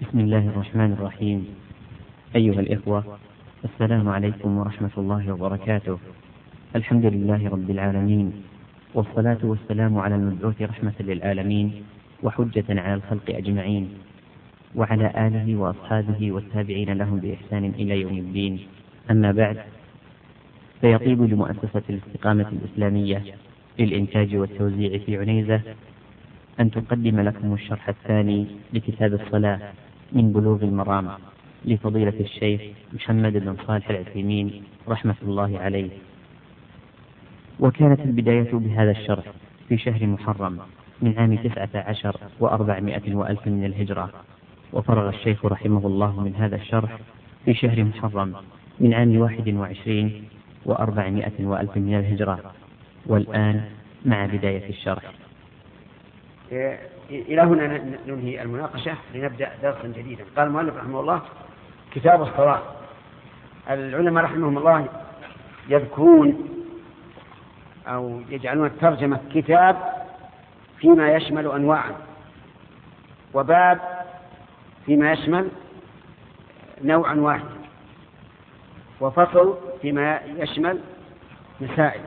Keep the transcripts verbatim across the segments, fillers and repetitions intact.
بسم الله الرحمن الرحيم. أيها الإخوة، السلام عليكم ورحمة الله وبركاته. الحمد لله رب العالمين، والصلاة والسلام على المبعوث رحمة للعالمين وحجة على الخلق أجمعين، وعلى آله وأصحابه والتابعين لهم بإحسان إلى يوم الدين. أما بعد، فيطيب لمؤسسة الاستقامة الإسلامية للإنتاج والتوزيع في عنيزة أن تقدم لكم الشرح الثاني لكتاب الصلاة من بلوغ المرام لفضيلة الشيخ محمد بن صالح العثيمين رحمة الله عليه. وكانت البداية بهذا الشرح في شهر محرم من عام تسعة عشر وأربعمائة وألف من الهجرة، وفرغ الشيخ رحمه الله من هذا الشرح في شهر محرم من عام واحد وعشرين وأربعمائة وألف من الهجرة. والآن مع بداية الشرح. إلى هنا ننهي المناقشة لنبدأ درسا جديدا. قال المؤلف رحمه الله: كتاب الصلاة. العلماء رحمهم الله يذكرون أو يجعلون الترجمة كتاب فيما يشمل أنواعا، وباب فيما يشمل نوعا واحدا، وفصل فيما يشمل مسائل.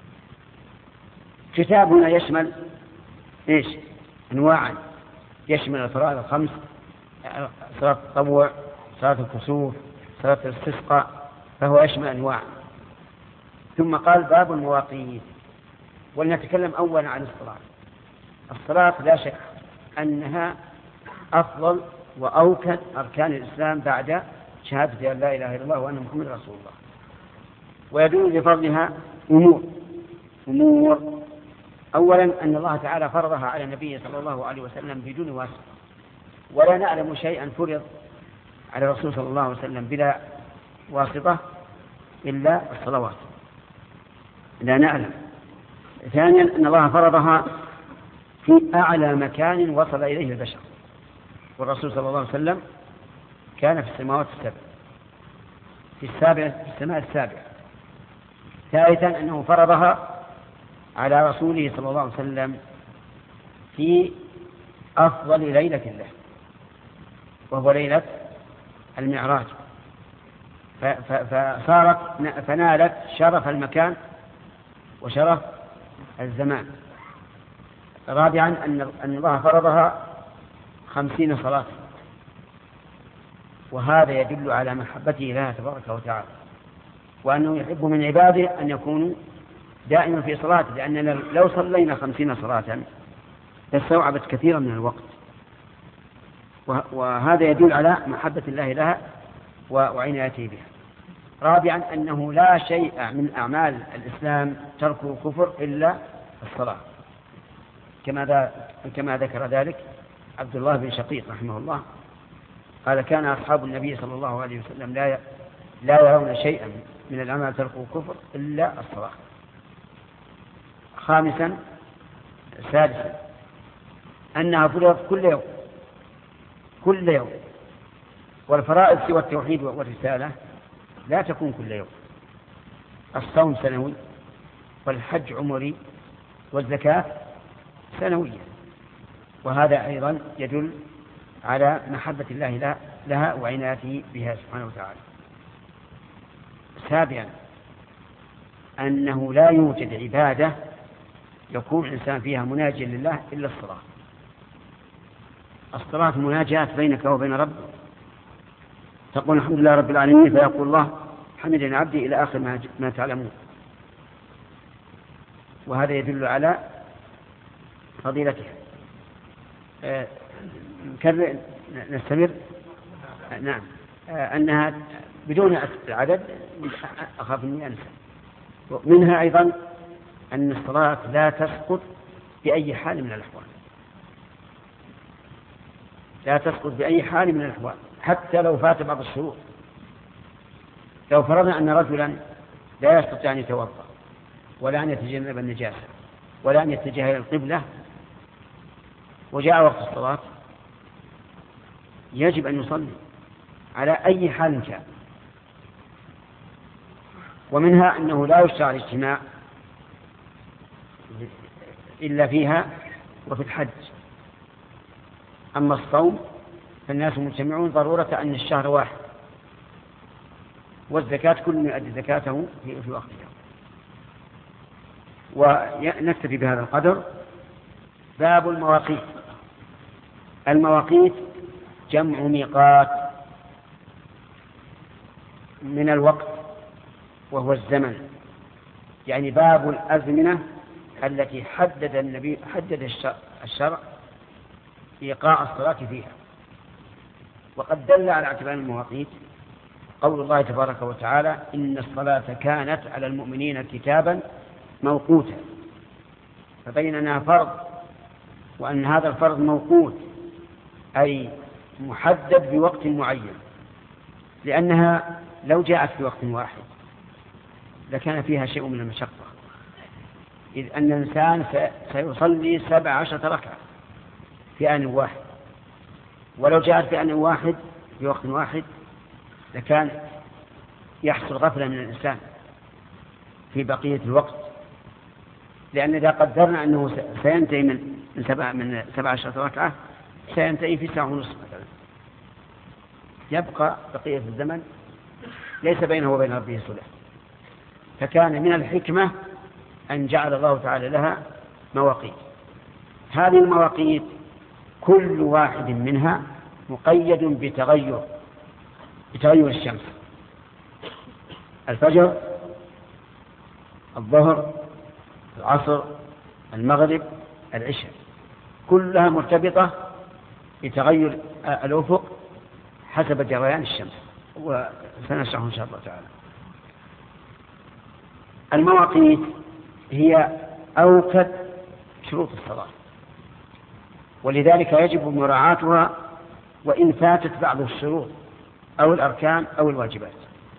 كتاب هنا يشمل إيش؟ أنواعا، يشمل الفرائض الخمس، صلاة التطوع، صلاة الكسوف، صلاة الاستسقاء، فهو يشمل أنواع. ثم قال: باب المواقيت. ولنتكلم أولا عن الصلاة. الصلاة لا شك أنها أفضل وأوكد أركان الإسلام بعد شهادة أن لا إله إلا الله وأن محمد رسول الله. ويدل لفضلها أمور أمور أولا أن الله تعالى فرضها على النبي صلى الله عليه وسلم بدون واسطة، ولا نعلم شيئا فرض على الرسول صلى الله عليه وسلم بلا واسطة إلا الصلوات، لا نعلم. ثانيا أن الله فرضها في أعلى مكان وصل إليه البشر، والرسول صلى الله عليه وسلم كان في السماوات السبع، في السابع في السماء السابعة. ثالثا أنه فرضها على رسوله صلى الله عليه وسلم في أفضل ليلة له، وهو ليلة المعراج، فصارت فنالت شرف المكان وشرف الزمان. رابعا أن الله فرضها خمسين صلاة، وهذا يدل على محبته لها تبارك وتعالى، وأنه يحب من عباده أن يكونوا دائما في صلاته، لأننا لو صلينا خمسين صلاة لاستوعبت كثيرا من الوقت، وهذا يدل على محبة الله لها وعنايته بها. رابعا أنه لا شيء من أعمال الإسلام تركه كفر إلا الصلاة، كما كما ذكر ذلك عبد الله بن شقيق رحمه الله، قال: كان أصحاب النبي صلى الله عليه وسلم لا لا يرون شيئا من الأعمال تركه كفر إلا الصلاة. خامسا سادسا أنها فرضت كل يوم كل يوم والفرائض سوى التوحيد والرسالة لا تكون كل يوم. الصوم سنوي، والحج عمري، والزكاة سنوية، وهذا أيضا يدل على محبة الله لها وعنايته بها سبحانه وتعالى. سابعا أنه لا يوجد عبادة يكون الإنسان فيها مناجيا لله إلا الصلاة. الصلاة مناجاة بينك وبين ربك، تقول الحمد لله رب العالمين، فيقول الله: حمدني عبدي، إلى آخر ما, ما تعلمون. وهذا يدل على فضيلتها. آه نستمر. آه نعم. آه أنها بدون العدد أخاف أني أنسى. منها أيضا أن الصلاة لا تسقط بأي حال من الأحوال، لا تسقط بأي حال من الأحوال، حتى لو فات بعض الشروط. لو فرضنا أن رجلا لا يستطيع أن يتوضأ، ولا أن يتجنب النجاسة، ولا أن يتجه إلى القبلة، وجاء وقت الصلاة، يجب أن يصلي على أي حال كان. ومنها أنه لا يشرع الاجتماع إلا فيها وفي الحج. أما الصوم فالناس مجتمعون ضرورة أن الشهر واحد، والزكاة كل يؤدي زكاته في وقتها. ونكتفي بهذا القدر. باب المواقيت. المواقيت جمع ميقات من الوقت، وهو الزمن، يعني باب الأزمنة التي حدد النبي حدد الشرع إيقاع الصلاة فيها. وقد دل على اعتبار المواقيت قول الله تبارك وتعالى: إن الصلاة كانت على المؤمنين كتابا موقوتا. فبين أنها فرض، وأن هذا الفرض موقوت أي محدد بوقت معين، لأنها لو جاءت في وقت واحد لكان فيها شيء من المشقة، إذ أن الإنسان سيصلي سبع عشرة ركعة في آن واحد، ولو جاءت في آن واحد في وقت واحد لكان يحصل غفلة من الإنسان في بقية الوقت، لأن إذا قدرنا أنه سينتهي من سبع من سبع عشرة ركعة سينتهي في ساعة ونصف مثلا، يبقى بقية الزمن ليس بينه وبين ربه صلة. فكان من الحكمة أن جعل الله تعالى لها مواقيت. هذه المواقيت كل واحد منها مقيد بتغير بتغير الشمس: الفجر، الظهر، العصر، المغرب، العشاء، كلها مرتبطة بتغير الأفق حسب جريان الشمس، وسنشرح إن شاء الله تعالى. المواقيت هي أوكد شروط الصلاة، ولذلك يجب مراعاتها وإن فاتت بعض الشروط أو الأركان أو الواجبات.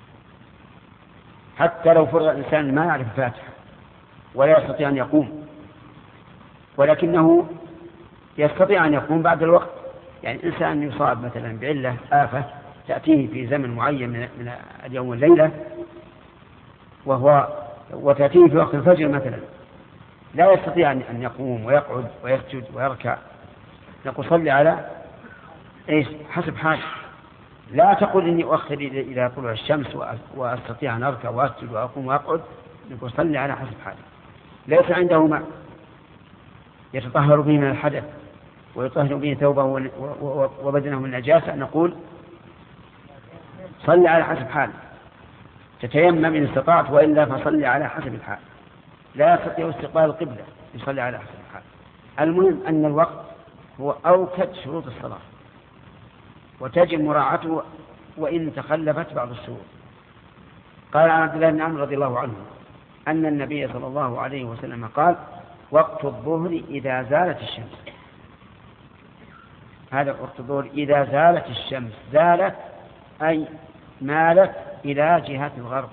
حتى لو فرض الإنسان ما يعرف الفاتحة ولا يستطيع أن يقوم، ولكنه يستطيع أن يقوم بعد الوقت، يعني إنسان يصاب مثلا بعلة آفة تأتيه في زمن معين من اليوم والليلة، وهو وتأتيه في وقت الفجر مثلا، لا يستطيع أن يقوم ويقعد ويسجد ويركع، نقول صلي على إيش حسب حاله. لا تقول إني أؤخر إلى طلوع الشمس وأستطيع أن أركع وأسجد وأقوم وأقعد، نقول صلي على حسب حاله. ليس عنده ماء يتطهر به من الحدث ويطهر به ثوبه وبدنه من النجاسة، نقول صلي على حسب حاله. تتيمم إن استطعت، وإلا فصلي على حسب الحال. لا يستطيع استقبال القبلة، يصلي على حسب الحال. المهم أن الوقت هو أوكد شروط الصلاة، وتجب مراعاته وإن تخلفت بعض الشروط. قال عن عبد الله بن عمرو رضي الله عنه أن النبي صلى الله عليه وسلم قال: وقت الظهر إذا زالت الشمس. هذا وقت الظهر إذا زالت الشمس. زالت أي مالت إلى جهة الغرب،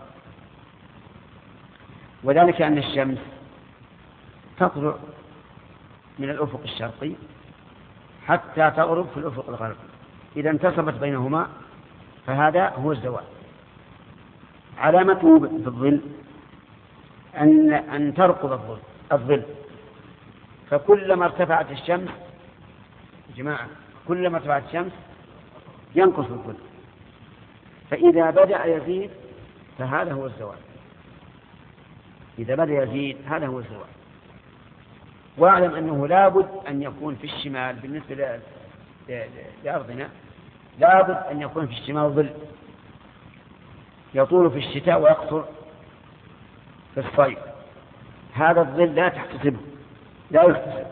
وذلك أن الشمس تطلع من الأفق الشرقي حتى تغرب في الأفق الغربي. إذا انتصبت بينهما فهذا هو الزوال. علامته في الظل أن أن ترقب الظل الظل فكلما ارتفعت الشمس جماعة كلما ارتفعت الشمس ينقص الظل، فإذا بدأ يزيد فهذا هو الزوال. إذا بدأ يزيد هذا هو الزوال. واعلم أنه لابد أن يكون في الشمال بالنسبة لأرضنا، لابد أن يكون في الشمال ظل يطول في الشتاء ويقصر في الصيف. هذا الظل لا تحتسبه، لا يحتسب.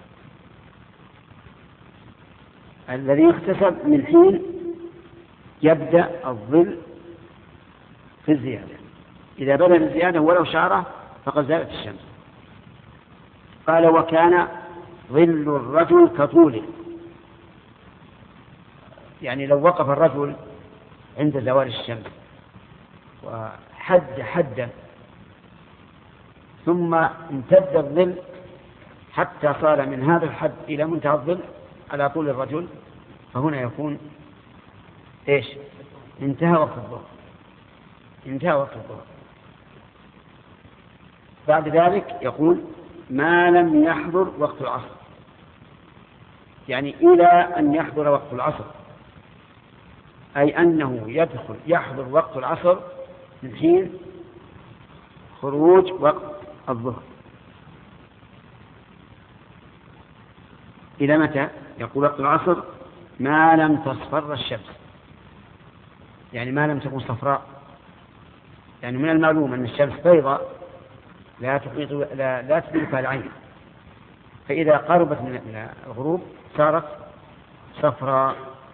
الذي يحتسب من حين يبدأ الظل في الزيادة. إذا بدأ الزيادة ولو شعرة فقد زالت الشمس. قال: وكان ظل الرجل كطوله. يعني لو وقف الرجل عند زوال الشمس وحد حدا ثم امتد الظل حتى صار من هذا الحد إلى منتهى الظل على طول الرجل، فهنا يكون إيش؟ انتهى وقت الظهر. انتهى وقت الظهر. بعد ذلك يقول: ما لم يحضر وقت العصر، يعني إلى أن يحضر وقت العصر أي أنه يدخل يحضر وقت العصر من حين خروج وقت الظهر. إلى متى؟ يقول وقت العصر ما لم تصفر الشمس، يعني ما لم تكن صفراء، يعني من المعلوم أن الشمس بيضاء لا تحيط لا, لا تدركها العين، فإذا قربت من الغروب صارت صفراء.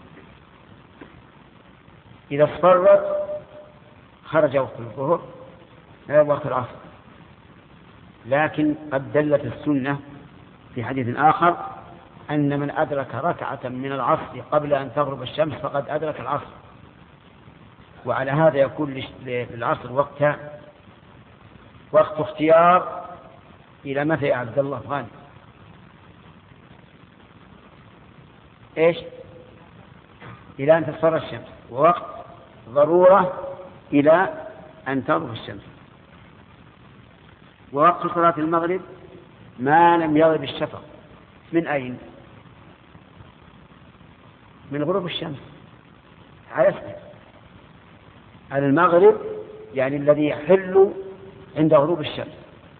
إذا اصفرت خرج وقت الظهر لا وقت العصر. لكن قد دلت السنة في حديث آخر أن من أدرك ركعة من العصر قبل أن تغرب الشمس فقد أدرك العصر. وعلى هذا يكون للعصر وقت وقت اختيار. إلى متى يا عبد الله غانم؟ إيش؟ إلى أن تصفر الشمس، ووقت ضرورة إلى أن تغرب الشمس. ووقت صلاة المغرب ما لم يغرب الشفق. من أين؟ من غروب الشمس على اسمه. المغرب يعني الذي يحل عند غروب الشمس،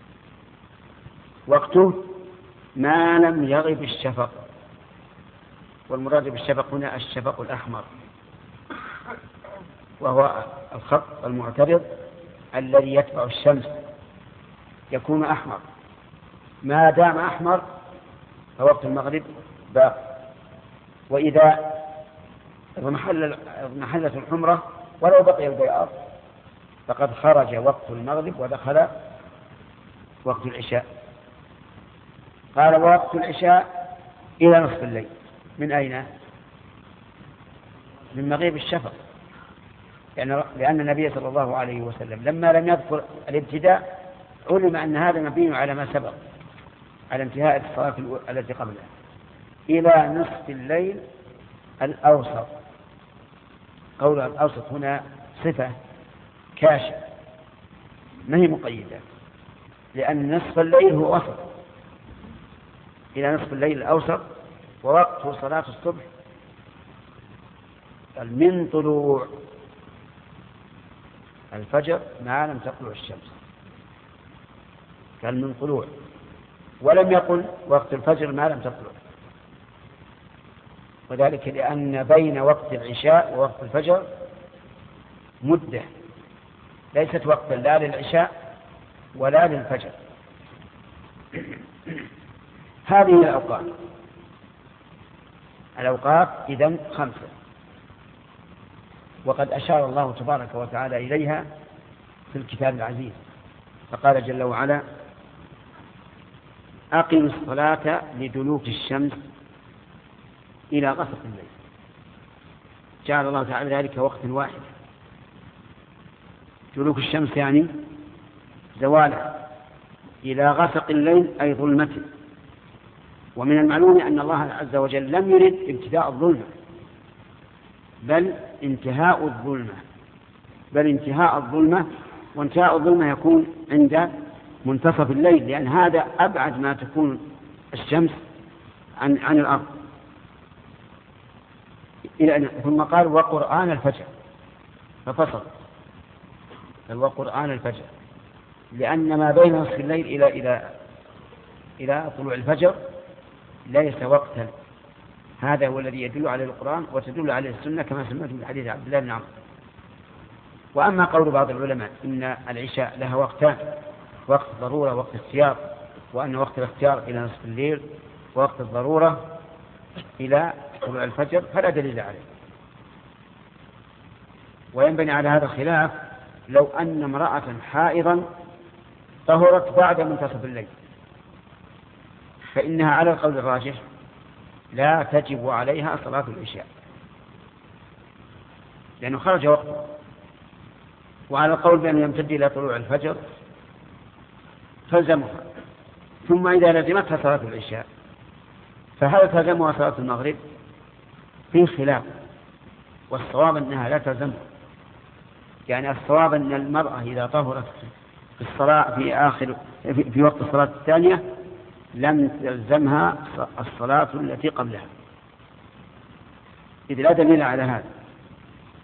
وقته ما لم يغرب الشفق. والمراد بالشفق هنا الشفق الأحمر، وهو الخط المعترض الذي يتبع الشمس يكون أحمر. ما دام أحمر فوقت المغرب باق. وإذا محلت الحمرة ولو بقي البياض فقد خرج وقت المغرب ودخل وقت العشاء. قال وقت العشاء إلى نصف الليل. من أين؟ من مغيب الشفق، يعني لأن النبي صلى الله عليه وسلم لما لم يذكر الابتداء علم أن هذا مبني على ما سبق، على انتهاء الصلاة التي قبلها. إلى نصف الليل الأوسط. قول الأوسط هنا صفة كاشفة ما هي مقيدة، لأن نصف الليل هو وسط. إلى نصف الليل الأوسط. ووقت صلاة الصبح من طلوع الفجر ما لم تطلع الشمس، قال من طلوع، ولم يقل وقت الفجر ما لم تطلع. وذلك لأن بين وقت العشاء ووقت الفجر مدة ليست وقتا لا للعشاء ولا للفجر. هذه الأوقات الأوقات إذن خمسة، وقد أشار الله تبارك وتعالى إليها في الكتاب العزيز، فقال جل وعلا أقم الصلاة لدلوك الشمس إلى غسق الليل. جعل الله تعالى ذلك وقت واحد. دلوك الشمس يعني زوالها، إلى غسق الليل أي ظلمته. ومن المعلوم أن الله عز وجل لم يرد ابتداء الظلمة بل انتهاء الظلمة بل انتهاء الظلمة وانتهاء الظلمة يكون عند منتصف الليل، لأن هذا أبعد ما تكون الشمس عن, عن الأرض. ثم قال وقرآن الفجر، ففصل وقرآن الفجر، لأن ما بين نصف الليل إلى إلى إلى طلوع الفجر ليس وقتا. هذا هو الذي يدل عليه القرآن وتدل عليه السنة كما سمعت من حديث عبد الله بن عمرو. وأما قول بعض العلماء إن العشاء لها وقتان، وقت الضرورة ووقت الاختيار، وأن وقت الاختيار إلى نصف الليل ووقت الضرورة إلى طلوع الفجر، فلا دليل عليه. وينبني على هذا الخلاف لو أن امرأة حائضا طهرت بعد منتصف الليل فإنها على القول الراجح لا تجب عليها صلاة العشاء لأنه خرج وقته. وعلى القول بأنه يمتد إلى طلوع الفجر فلزمها. ثم إذا لزمتها صلاة العشاء فهل تلزمها صلاة المغرب؟ في خلاف، والصواب أنها لا تلزمها. يعني الصواب أن المرأة إذا طهرت في الصلاة في آخر في وقت الصلاة الثانية لم تلزمها الصلاة التي قبلها، إذ لا دليل على هذا.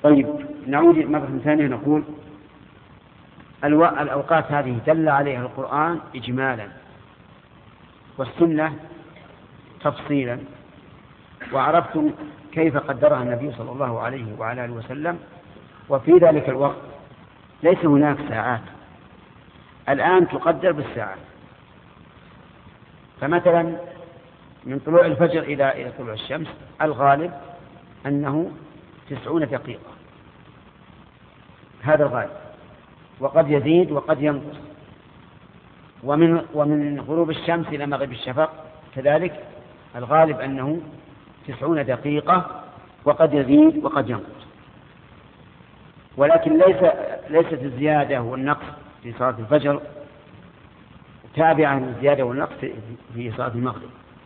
طيب نعود مرة ثانية نقول الو... الأوقات هذه دل عليها القرآن إجمالا والسنة تفصيلا، وعرفتم كيف قدرها النبي صلى الله عليه وعلى آله وسلم. وفي ذلك الوقت ليس هناك ساعات، الآن تقدر بالساعات. فمثلا من طلوع الفجر إلى إلى طلوع الشمس الغالب أنه تسعون دقيقة، هذا الغالب، وقد يزيد وقد ينقص. ومن ومن غروب الشمس إلى مغرب الشفق كذلك الغالب أنه تسعون دقيقة، وقد يزيد وقد ينقص. ولكن ليس ليست الزيادة والنقص في صلاة الفجر تابعة للزيادة والنقص في صلاة المغرب.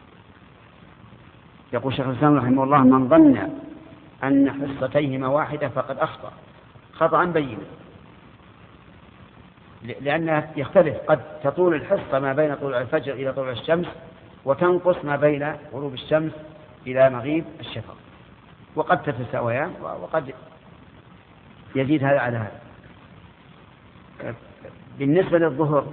يقول شيخ الإسلام رحمه الله: من ظن أن حصتيهما واحدة فقد أخطأ خطأ بينا، لأنها يختلف، قد تطول الحصة ما بين طلوع الفجر إلى طلوع الشمس، وتنقص ما بين غروب الشمس إلى مغيب الشفق، وقد تتساويان وقد يزيد هذا على هذا. بالنسبة للظهر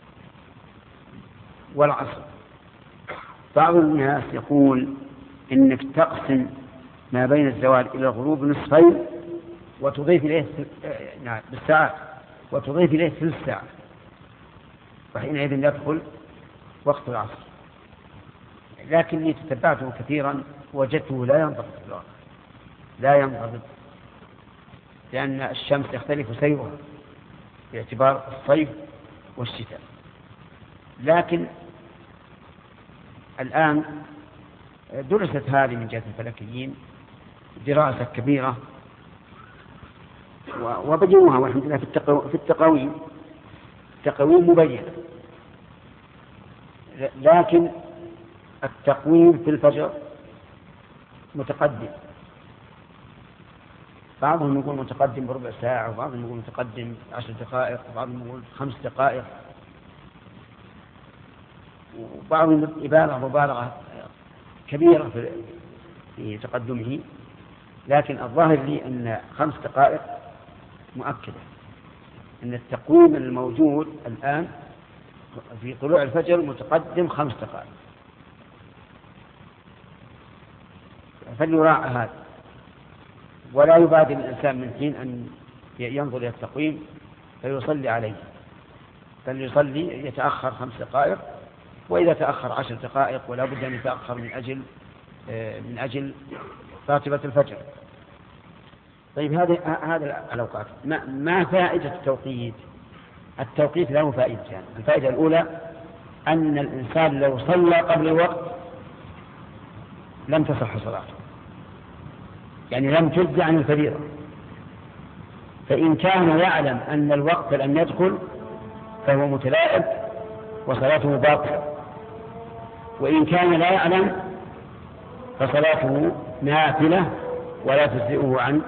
والعصر بعض الناس يقول إنك تقسم ما بين الزوال إلى الغروب نصفين وتضيف إليه نعم بالساعات وتضيف إليه ثلث ساعة، وحينئذ يدخل وقت العصر. لكني تتبعته كثيرا وجدته لا ينضبط الوقت، لا ينضبط، لأن الشمس يختلف سيرها باعتبار الصيف والشتاء. لكن الآن درست هذه من جهة الفلكيين دراسة كبيرة وبينوها والحمد لله في التقاويم تقويم مبين. لكن التقويم في الفجر متقدم، بعضهم يقول متقدم بربع ساعة، وبعضهم يقول متقدم عشر دقائق، وبعضهم يقول خمس دقائق، وبعضهم يبالغ مبالغة كبيرة في تقدمه. لكن الظاهر لي أن خمس دقائق مؤكدة، أن التقويم الموجود الآن في طلوع الفجر متقدم خمس دقائق، فليراعى هذا، ولا يبادر الإنسان من حين أن ينظر إلى التقويم فيصلي عليه، فليصلي يتأخر خمس دقائق، وإذا تأخر عشر دقائق ولا بد أن يتأخر من أجل من أجل راتبة الفجر. طيب هذه هذا الأوقات ما, ما فائدة التوقيت؟ التوقيت له فائدتان. يعني الفائدة الأولى أن الإنسان لو صلى قبل الوقت لم تصح صلاته، يعني لم تجزى عن الفريضة. فإن كان يعلم أن الوقت لم يدخل فهو متلاعب وصلاته باطلة، وإن كان لا يعلم فصلاته نافلة ولا تجزئه عن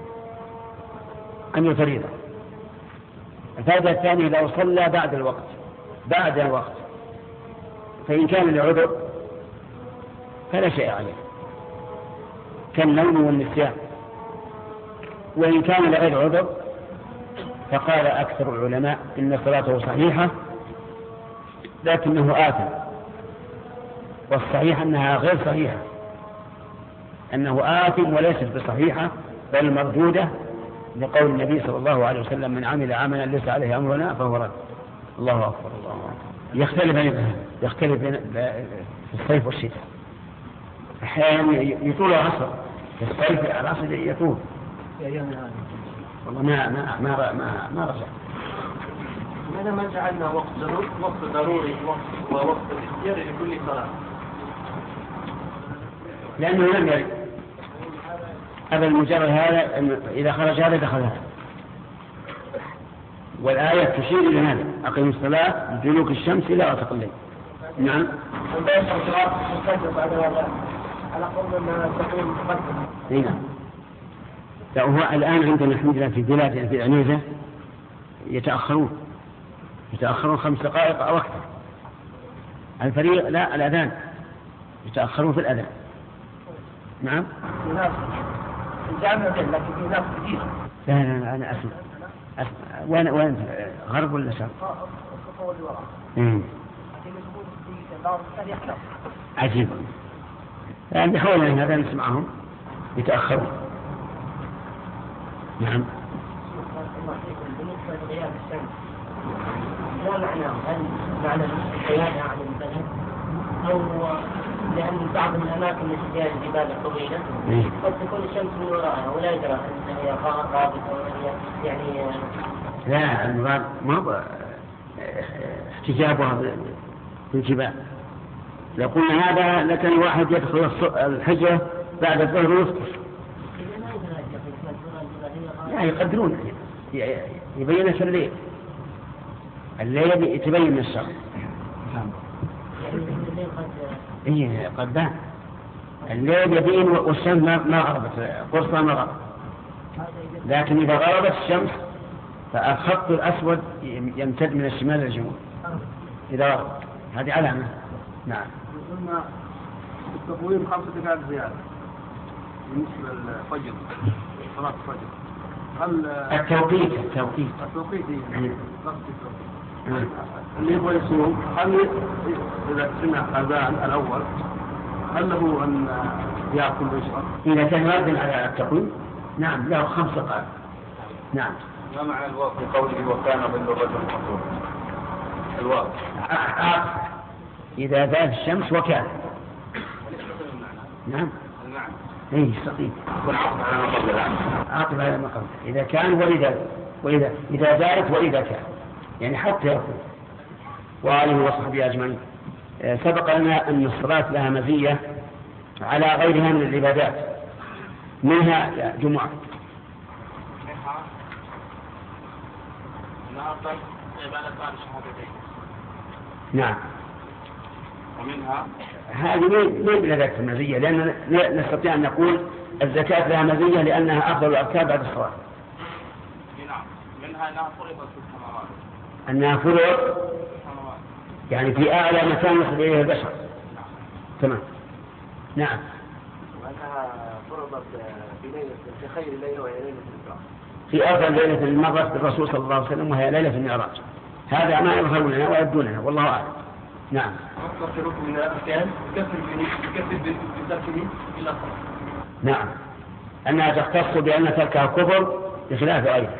عن الفريضة. الفائدة الثانية لو صلى بعد الوقت بعد الوقت فإن كان لعذر فلا شيء عليه كالنوم والنسيان، وإن كان لغير عذر فقال أكثر العلماء إن صلاته صحيحة لكنه آثم، والصحيح أنها غير صحيحة، أنه آثم وليست بصحيحة بل مردودة، لقول النبي صلى الله عليه وسلم: من عمل عملا ليس عليه أمرنا فهو رد. الله أكبر الله أكبر. يختلف يختلف في الصيف والشتاء، أحيانا يطول العصر في الصيف، العصر يطول. والله ما ما ما ما, ما رجع. لماذا ما جعلنا وقت ضروري وقت ضروري ووقت اختياري لكل صلاة؟ لأنه لم يرد هذا المجرد، هذا إذا خرج هذا دخل هذا، والآية تشير إلى هذا: أقيموا الصلاة لدلوك الشمس إلى غسق الليل. نعم. على قول ما تقول مقدم. نعم. فهو الآن عندنا الحمد لله في بلاد في عنيزة يتأخرون يتأخرون خمس دقائق أو أكثر. الفريق لا الأذان يتأخرون في الأذان. نعم. الجامع لكن في ناس كثير. لا لا لا أنا أسمع أسمع وين وين غرب ولا شرق؟ الخطوة اللي وراء. امم. عجيب. يعني حولنا هذا نسمعهم يتأخرون. نعم. بالنسبة لغياب الشمس ما معناه؟ هل معنى الحياة عن البلد أو لأن بعض الأماكن التي فيها الجبال الطويلة قد تكون الشمس من وراءها ولا يدرى هل هي غابت أو هي يعني. لا المراد ما هو احتجابها بالجبال. لو قلنا هذا لكن الواحد يدخل الحجرة بعد الظهر ويفطر. لا يقدرون يبين في الليل الليل تبين من الشمس. إيه قد بان الليل يبين والشمس ما غربت قرصة ما غربت. لكن إذا غربت الشمس فالخط الأسود يمتد من الشمال للجنوب إذا غربت. هذه علامة. نعم. قلنا التقويم خمسة دقائق زيادة بالنسبة للفجر صلاة الفجر. هل التوقيت التوقيت التوقيت اللي يبغى يصوم هل إذا سمع أذان الأول هل له أن يأكل ويشرب؟ إذا كان رادا على التقويم نعم له خمس دقائق. نعم. ما معنى الواو في قوله وكان ظل الرجل مقصور؟ الواو إذا زالت الشمس وكان. نعم. المعنى. إيه استقيم. والعطف على ما قبل الآن. عطف على ما قبل. إذا كان وإذا وإذا إذا زالت وإذا كان يعني حتى يكون. وآله وصحبه أجمعين. سبق لنا أن الصلاة لها مزية على غيرها من العبادات منها جمعة. نعم. ومنها هذه ما بلا ذلك المزية لأن نستطيع أن نقول الزكاة لها مزية لأنها أفضل الأركان بعد الصلاة. نعم. منها أنها فرضت في السماوات. أنها فرضت يعني في أعلى مكان يصل إليه البشر. تمام. نعم. وأنها فرضت في ليلة في خير ليلة وهي ليلة الإسراء. في أفضل ليلة مرت بالرسول صلى الله عليه وسلم وهي ليلة المعراج. هذا ما يظهر لنا ويبدوننا والله أعلم. نعم. أكثر ركن من الأركان يكفر بتركه إلا الصلاة. نعم. أنها تختص بأن تركها كفر بخلاف غيرها.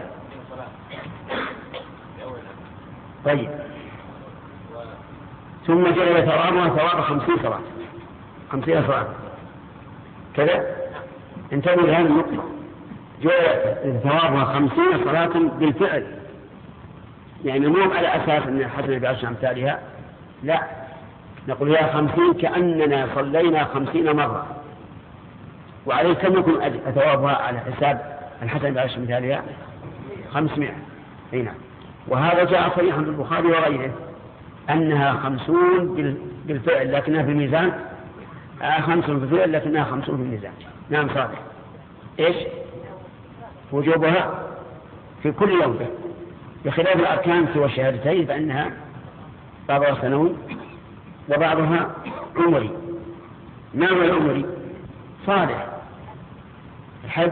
طيب. ثم جعل ثوابها ثواب خمسين صلاة خمسين صلاة كذا. انتبهوا لهذه النقطة. جعل ثوابها خمسين صلاة بالفعل يعني مو على أساس أن الحسنة بعشر أمثالها لا نقول هي خمسين كأننا صلينا خمسين مرة وعليه كم يكون ثوابها على حساب الحسنة بعشر أمثالها خمسمائة. هنا وهذا جاء صريحا في البخاري وغيره أنها خمسون بالفعل لكنها في الميزان آه خمسون بالفعل لكنها خمسون في الميزان. نعم صادق. إيش وجوبها في كل يوم بخلاف الأركان سوى الشهادتين فإنها بعضها سنوي وبعضها عمري. ما هو العمري؟ صالح الحج.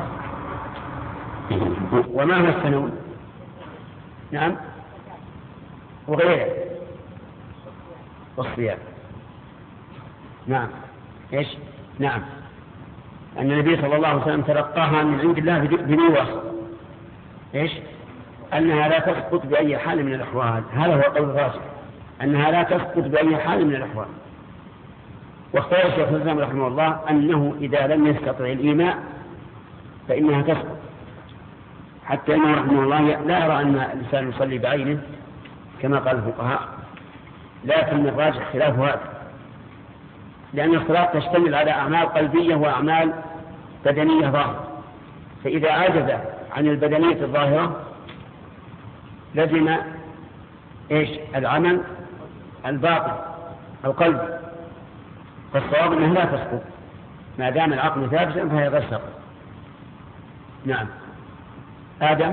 وما هو السنوي؟ نعم وغيره والصيام. نعم. إيش؟ نعم. أن النبي صلى الله عليه وسلم تلقاها من عند الله بدون واسطة. إيش؟ أنها لا تسقط بأي حال من الأحوال. هذا هو قول الراجح أنها لا تسقط بأي حال من الأحوال. واختار الشيخ الإسلام رحمه الله أنه إذا لم يستطع الإيماء فإنها تسقط حتى أنه رحمه الله لا يرى أن الإنسان يصلي بعينه كما قال الفقهاء لكن الراجح خلاف هذا لأن الصلاة تشتمل على أعمال قلبية وأعمال بدنية ظاهرة فإذا عجز عن البدنية الظاهرة لزم إيش العمل الباطن القلب فالصواب أنها لا تسقط ما دام العقل ثابتا فهي غير سقط. نعم. آدم.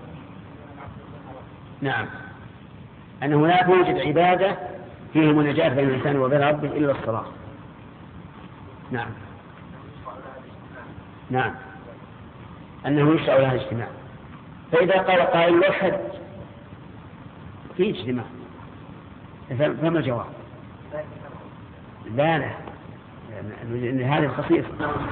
نعم. أنه لا توجد عبادة فيه مناجاة بين الإنسان وبين ربه إلا الصلاة. نعم. نعم. أنه يشرع لها اجتماع. فإذا قال قائل والحج في اجتماع فما الجواب؟ لا لا لأن هذه الخصيصة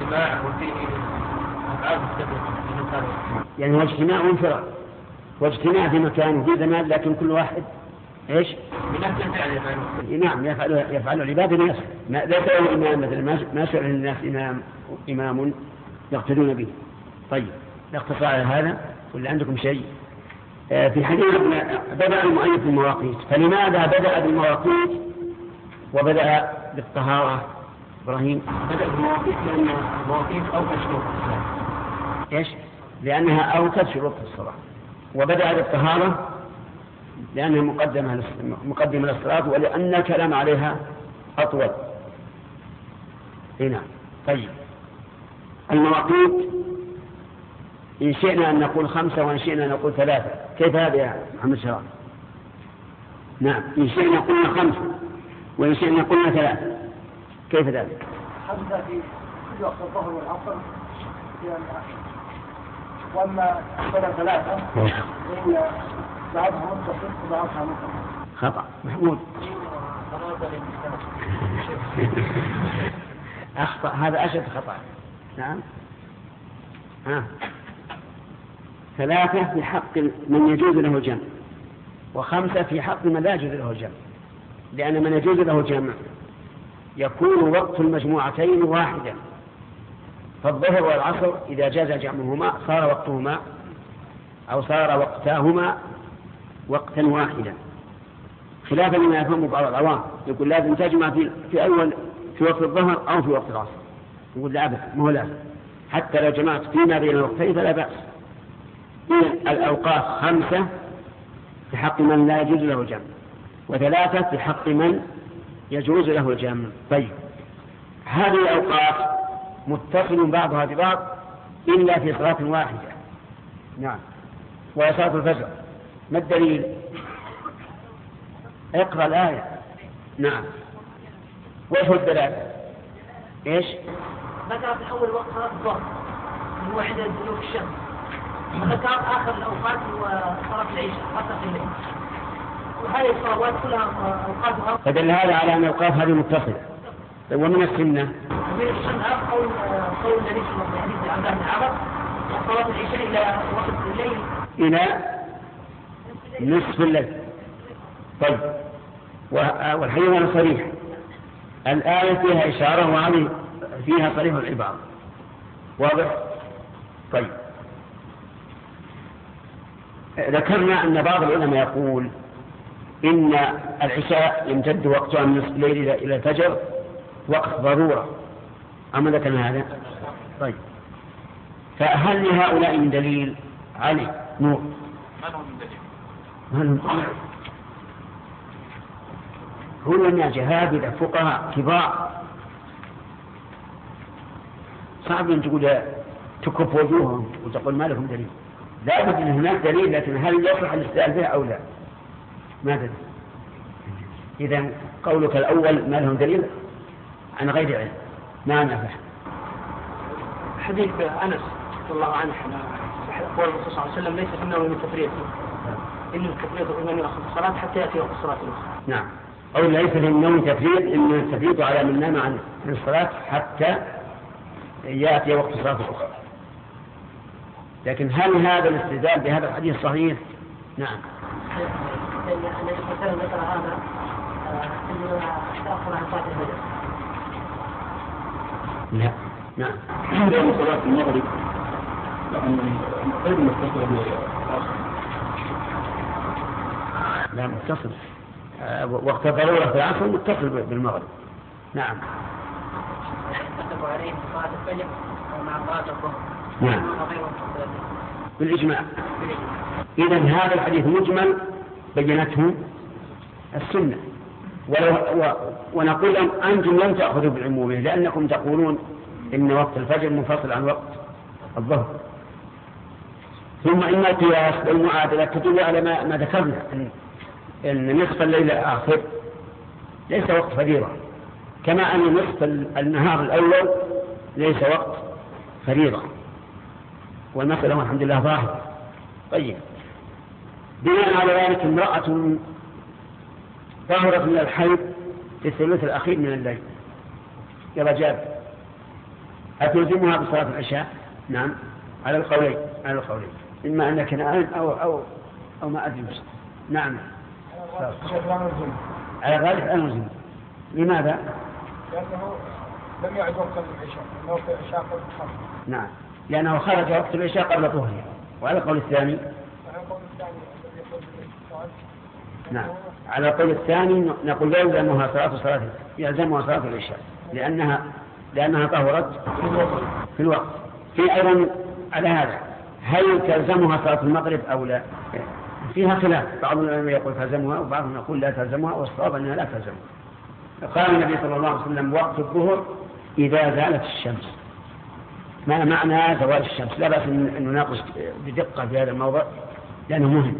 يعني هو اجتماع وانفراد، واجتماع في مكان وفي زمان، لكن كل واحد ايش؟ نعم يفعل يفعل العباد الناس، لا له إمام مثلا ما شرع للناس إمام إمام يقتدون به. طيب نقتصر على هذا ولا عندكم شيء؟ آه في حديث بدأ المؤلف بالمواقيت، فلماذا بدأ بالمواقيت وبدأ بالطهارة؟ إبراهيم بدأ بالمواقيت لأن المواقيت أوكد شروط الصلاة. إيش؟ لأنها أوكد شروط الصلاة. وبدأ بالطهارة لأنها مقدمة مقدمة للصلاة ولأن الكلام عليها أطول. هنا طيب المواقيت إن شئنا أن نقول خمسة وإن شئنا أن نقول ثلاثة، كيف هذا يا محمد شراب؟ نعم إن شئنا قلنا خمسة وإن شئنا قلنا ثلاثة، كيف ذلك؟ خمسة في كل وقت الظهر والعصر، وأما أكثر ثلاثة فإن بعضها متصل وبعضها متصل. خطأ محمود. أخطأ، هذا أشد خطأ. نعم ها ثلاثة في حق من يجوز له الجمع، وخمسة في حق من لا يجوز له الجمع، لأن من يجوز له الجمع يكون وقت المجموعتين واحدا، فالظهر والعصر إذا جاز جمعهما صار وقتهما أو صار وقتاهما وقتا واحدا، خلافا لما يفهم بعض العوام يقول لازم تجمع في, في أول في وقت الظهر أو في وقت العصر، يقول لا أبدا ما هو لازم، حتى لو جمعت فيما بين الوقتين فلا بأس. الأوقات خمسة في حق من لا يجوز له الجمع، وثلاثة في حق من يجوز له الجمع. طيب هذه الأوقات متصل بعضها ببعض إلا في صلاة واحدة. نعم وهي صلاة الفجر. ما الدليل؟ اقرأ الآية. نعم وش هو الدلالة؟ ايش؟ ذكر في أول وقت صلاة الظهر هو عند دلوك الشمس، وذكر آخر الأوقات هو صلاة العشاء فترة الليل، وهذه الصلوات كلها أوقاتها. فدل هذا على أن الأوقات هذه متصلة. ومن السنة ومن السنة قول قول النبي صلى الله عليه وسلم عن ابن عمر صلاة العشاء إلى وقت الليل إلى نصف الليل. طيب والحديث هذا صريح، الآية فيها إشارة وهذه فيها صريح العبارة، واضح؟ طيب ذكرنا أن بعض العلماء يقول إن العشاء يمتد وقتها من نصف الليل إلى الفجر وقت ضرورة، أما ذكرنا هذا؟ طيب فهل لهؤلاء من دليل؟ علي نور ما لهم من دليل؟ ما لهم دليل؟ علماء جهابذة فقهاء كبار، صعب أن تقول تكف وجوههم وتقول ما لهم دليل. لا بد أن هناك دليل، لكن هل يصلح الاستدلال به أو لا؟ ما دليل. إذن قولك الأول ما لهم دليل عن غير علم ما نفع. حديث أنس رضي الله عنه أقوال الرسول صلى الله عليه وسلم ليس في النوم من تفريط، إن التفريط من يأخذ الصلاة حتى يأتي وقت الصلاة الأخرى. نعم أو ليس في النوم تفريط، إن التفريط على من نام عن الصلاة حتى يأتي وقت الصلاة الأخرى. لكن هل هذا الاستدلال بهذا الحديث صحيح؟ نعم. النبي صلى الله عليه وسلم ذكر هذا أنه تأخر عن صلاة الفجر. لا نعم. عندما صلاة المغرب لأن غير متصل بالآخر. لا متصل، وقت ضرورة في العصر متصل بالمغرب. نعم. اتفقوا عليه صلاة الفجر مع صلاة الظهر. نعم. بالإجماع. إذن هذا الحديث مجمل بينته السنة، ولو و... ونقول أنتم لم تأخذوا بعمومه لأنكم تقولون إن وقت الفجر منفصل عن وقت الظهر. ثم إن القياس والمعادلة تدل على ما, ما ذكرنا إن... إن نصف الليل الآخر ليس وقت فريضة، كما أن نصف النهار الأول ليس وقت فريضة. والمسألة والحمد لله ظاهرة. طيب، بناء على ذلك امرأة ظهرت من الحيض في الثلث الأخير من الليل، يلا جاب، أتلزمها بصلاة العشاء؟ نعم، على القولين، على القولين، إما أنك نائم أو أو أو ما أدري. نعم، على غالب أنزل. لماذا؟ لأنه لم يعد وقت العشاء، لأنه في العشاء قبل الخمس. نعم، لأنه خرج وقت العشاء قبل ظهرها. وعلى القول الثاني، نعم، على القول الثاني نقول يلزمها صلاة صلاة يلزمها صلاة العشاء لأنها لأنها طهرت في الوقت. في أيضا على هذا، هل تلزمها صلاة المغرب أو لا؟ فيها خلاف، بعض العلماء يقول تلزمها وبعضهم يقول لا تلزمها، والصواب أنها لا تلزمها. قال النبي صلى الله عليه وسلم وقت الظهر إذا زالت الشمس. ما معنى زوال الشمس؟ لا بأس أن نناقش بدقة في هذا الموضوع لأنه مهم.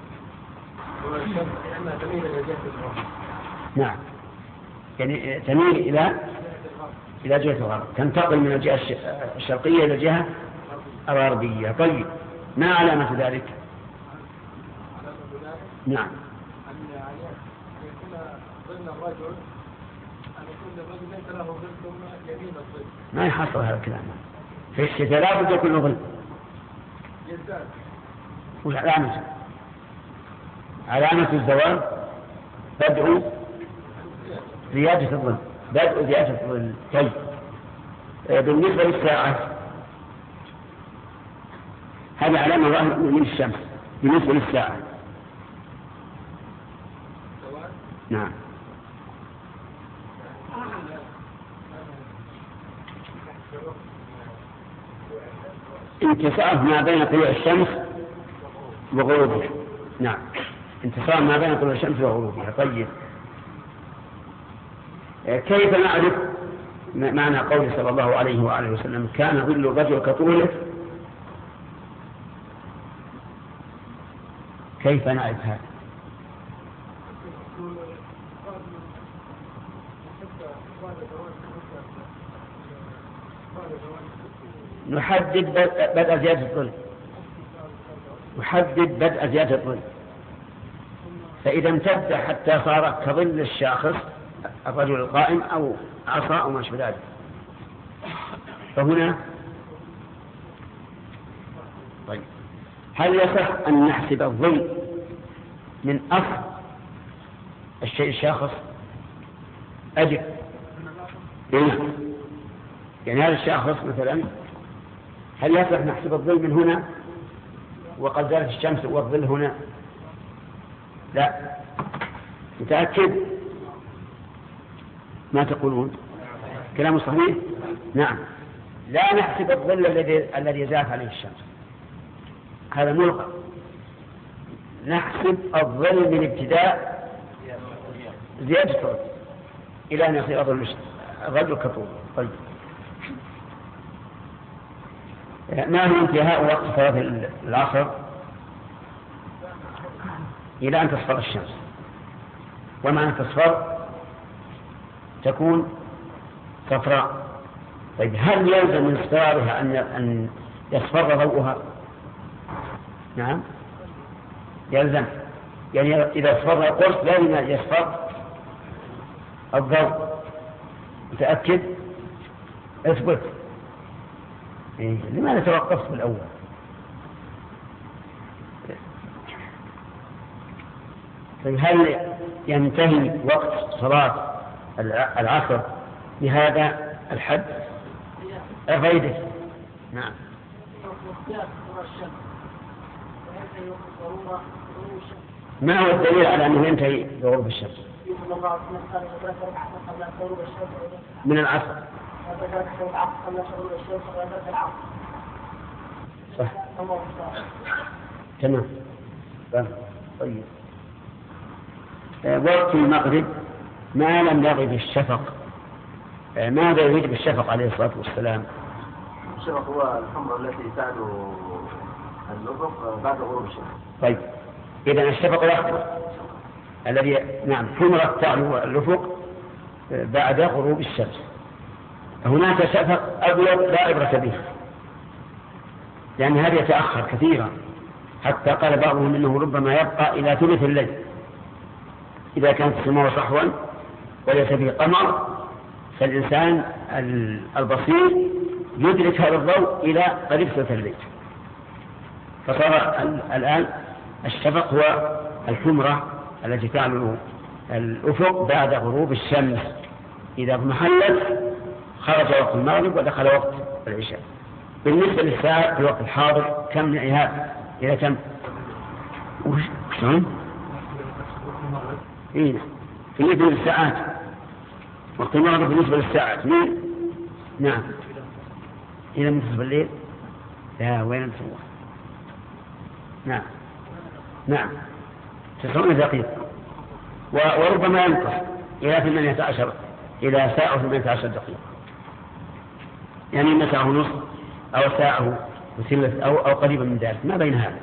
نعم، يعني تميل إلى إلى جهة الغرب، تنتقل من الجهة الشرقية إلى الجهة الغربية. طيب، ما علامة ذلك؟ نعم، ما يحصل هذا الكلام. في الشتاء لا بد يكون له ظل. وش علامة؟ علامة الزوال بدء زيادة الظل، بدء زيادة الظل. طيب، بالنسبة للساعة هذه علامة ظاهرة من الشمس. بالنسبة للساعة نعم، انتصاف ما بين طلوع الشمس وغروبها. نعم، انتصاف ما بين طلوع الشمس وغروبها. طيب، كيف نعرف معنى قوله صلى الله عليه وآله وسلم كان ظل الرجل كطوله؟ كيف نعرف هذا؟ نحدد بدء زيادة الظل، نحدد بدء زيادة الظل، فإذا امتد حتى صار كظل الشاخص الرجل القائم أو عصا أو ما شابه ذلك، فهنا طيب، هل يصح أن نحسب الظل من أصل الشيء الشاخص؟ أجل إيه؟ يعني هذا الشاخص مثلا، هل يصح نحسب الظل من هنا وقد زالت الشمس والظل هنا؟ لا. متأكد؟ ما تقولون؟ كلام صحيح؟ نعم، لا نحسب الظل الذي الذي زالت عليه الشمس، هذا ملغى. نحسب الظل من ابتداء زيادة الظل إلى أن يصير ظل الرجل كطول. طيب، ما هو انتهاء وقت صلاة العصر؟ إلى أن تصفر الشمس. ومعنى تصفر تكون صفراء. طيب، هل يلزم من اصفرارها أن أن يصفر ضوءها؟ نعم، يلزم. يعني إذا اصفر القرص لازم يصفر الضوء. متأكد؟ اثبت. إيه؟ لماذا توقفت في الأول؟ طيب، هل ينتهي وقت صلاة العصر بهذا الحد؟ غيره. نعم. ما هو الدليل على أنه ينتهي بغروب الشمس؟ من العصر. صح. تمام. طيب، وقت المغرب ما لم يغب الشفق، ماذا يريد بالشفق عليه الصلاة والسلام؟ الشفق هو الحمر التي تعد الأفق بعد غروب الشمس. طيب، إذا الشفق الأخضر الذي نعم حمرة تعلو الأفق بعد غروب الشمس. هناك شفق أبيض لا عبرة به، لأن هذا يتأخر كثيرا، حتى قال بعضهم إنه ربما يبقى إلى ثلث الليل إذا كانت السماء صحوا وليس فيه قمر، فالإنسان البصير يدرك هذا الضوء إلى قريب ثلث الليل. فصار الآن الشفق هو الحمرة التي تعمل الأفق بعد غروب الشمس، إذا محلت خرج وقت المغرب ودخل وقت العشاء. بالنسبة للساعة في الوقت الحاضر كم نعيها إلى كم؟ شلون؟ إيه بالنسبة للساعات وقت المغرب بالنسبة للساعات مين؟ نعم إلى منتصف الليل. لا وين نسوى؟ نعم نعم تسعون دقيقة، وربما ينقص إلى ثمانية عشر إلى ساعة وثمانية عشر دقيقة، يعني إما ساعة ونصف أو ساعة وثلث أو, أو قريبا من ذلك ما بين هذا.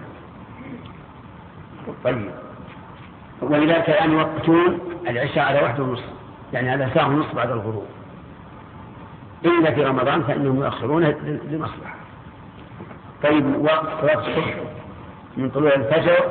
طيب ولذلك الآن يوقتون العشاء على واحد ونصف، يعني على ساعة ونصف بعد الغروب، إلا في رمضان فإنهم يؤخرونه لمصلحة. طيب وقت صلاة الصبح من طلوع الفجر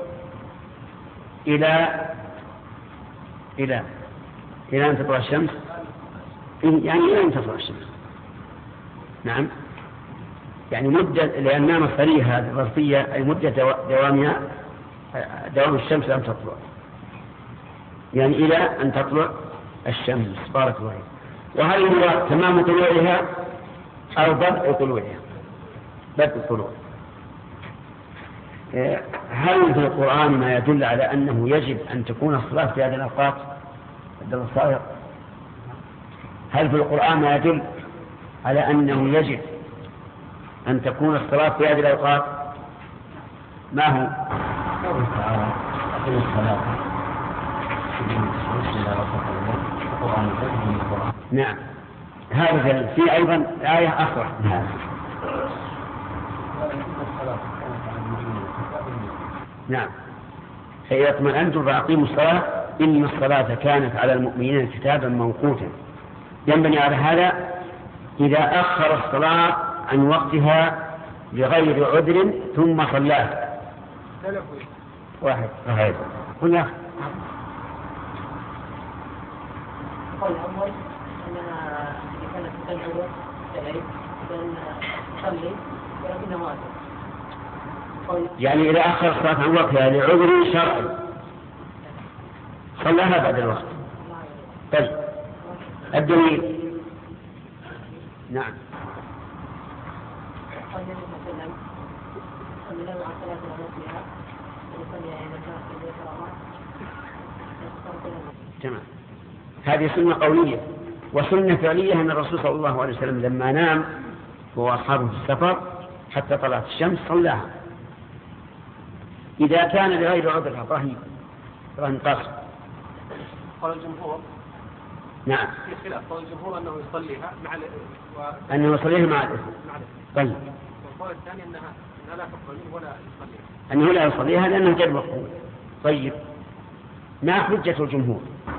إلى إلى إلى أن تطلع الشمس، يعني إلى أن تطلع الشمس. نعم يعني مدة، لأنها مصدرية هذه الظرفية أي مدة دوامها دوام الشمس لم تطلع، يعني إلى أن تطلع الشمس. بارك الله. وهل هو تمام طلوعها أو بدء طلوعها؟ بدء الطلوع. هل في القرآن ما يدل على أنه يجب أن تكون الصلاة في هذه الأوقات؟ هل في القرآن ما يدل على أنه يجب أن تكون الصلاة في هذه الأوقات؟ ما هو؟ نعم هذا في أيضا آية أخرى من هذا. نعم فإذا اطمأنتم فأقيموا الصلاة إن الصلاة كانت على المؤمنين كتابا موقوتا. ينبني على هذا إذا أخر الصلاة عن وقتها بغير عذر ثم صلاها. واحد هذا قل يا أخي. قول الأول أننا إذا كانت تدعو كذلك أن تصلي ولكنه واجب. يعني إذا أخر الصلاة عن وقتها لعذر شرعي صلاها بعد الوقت. طيب الدليل. نعم تمام. هذه سنة قولية، وسنة فعلية أن الرسول صلى الله عليه وسلم لما نام هو أصحابه في السفر حتى طلعت الشمس صلاها. إذا كان لغير عذر إبراهيم إبراهيم قاسم. قال الجمهور. نعم في خلاف، قال الجمهور أنه يصليها مع و... أنه يصليها مع الإثم. طيب والقول الثاني أنها أنها لا تقبل ولا يصليها، أنه لا يصليها لأنه غير مقبول. طيب ما حجة الجمهور؟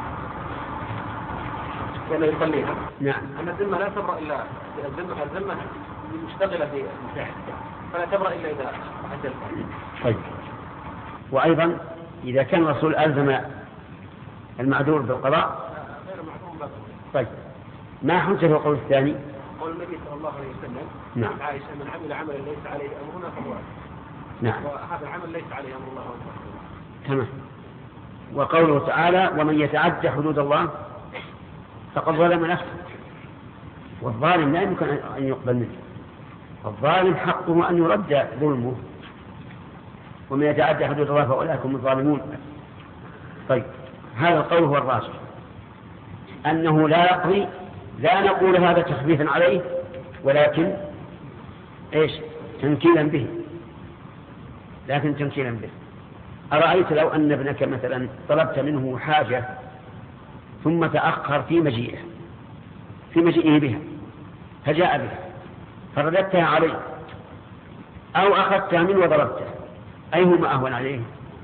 ولا يصليها. نعم أن الذمة لا تبرأ إلا الذمة الذمة مشتغلة بالفعل فلا تبرأ إلا إذا أدى الفعل. طيب وأيضا إذا كان الرسول ألزم المعذور بالقضاء غير معذور بقى. طيب ما حجة القول الثاني؟ قول النبي صلى الله عليه وسلم نعم عائشة من عمل عملا ليس عليه أمرنا فهو نعم وهذا العمل ليس عليه أمر الله ورسوله. تمام. وقوله تعالى ومن يتعدى حدود الله فقد ظلم نفسه، والظالم لا يمكن أن يقبل منه، الظالم حقه أن يرد ظلمه، ومن يتعدى حدود الله فأولئك هم الظالمون. طيب هذا القول هو الراجح أنه لا يقضي، لا نقول هذا تخفيفا عليه ولكن إيش تنكيلا به، لكن تنكيلا به. أرأيت لو أن ابنك مثلا طلبت منه حاجة ثم تأخر في مجيئه في مجيئه بها فجاء بها فرددتها عليه أو أخذتها منه وضربته، أيهما أهون عليه؟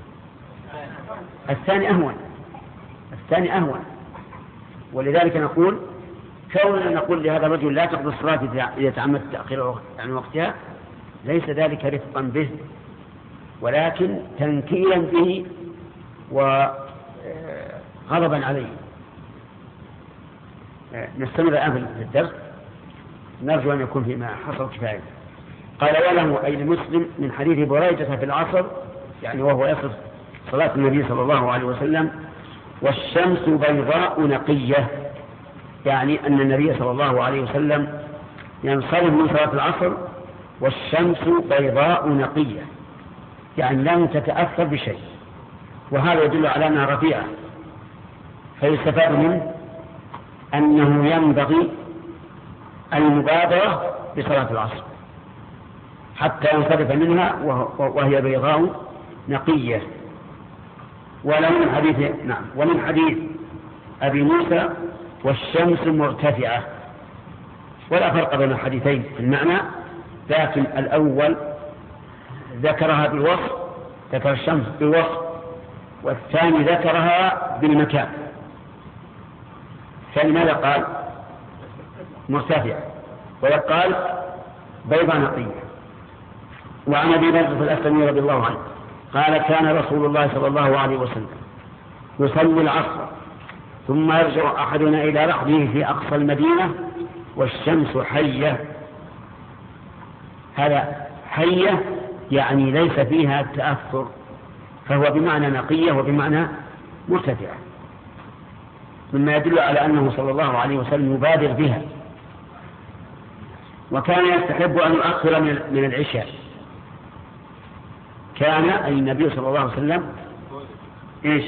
الثاني أهون الثاني أهون ولذلك نقول كوننا نقول لهذا الرجل لا تقضي الصلاة إذا تعمدت تأخير عن وقتها ليس ذلك رفقا به ولكن تنكيلا به وغضبا عليه. نستمر الآن في الدرس، نرجو أن يكون فيما حصل كفاية. قال وله أي لمسلم من حديث بريدة في العصر، يعني وهو يصف صلاة النبي صلى الله عليه وسلم: والشمس بيضاء نقية، يعني أن النبي صلى الله عليه وسلم ينصرف من صلاة العصر والشمس بيضاء نقية، يعني لم تتأثر بشيء، وهذا يدل على أنها رفيعة. فيستفاد منه أنه ينبغي المبادرة بصلاة العصر حتى ينصرف منها وهي بيضاء نقية. ومن حديث نعم ومن حديث أبي موسى: والشمس مرتفعة. ولا فرق بين الحديثين في المعنى، لكن الأول ذكرها بالوصف، ذكر الشمس بالوصف، والثاني ذكرها بالمكان. فلماذا قال مرتفعة ويقال بيضاء نقية؟ وعن أبي بكر الأسلمي رضي الله عنه قال: كان رسول الله صلى الله عليه وسلم يصلي العصر ثم يرجع أحدنا إلى رحله في أقصى المدينة والشمس حية. هذا حية يعني ليس فيها تأثر، فهو بمعنى نقية وبمعنى مرتفعة، مما يدل على أنه صلى الله عليه وسلم يبادر بها. وكان يستحب أن يؤخر من العشاء. كان أي النبي صلى الله عليه وسلم إيش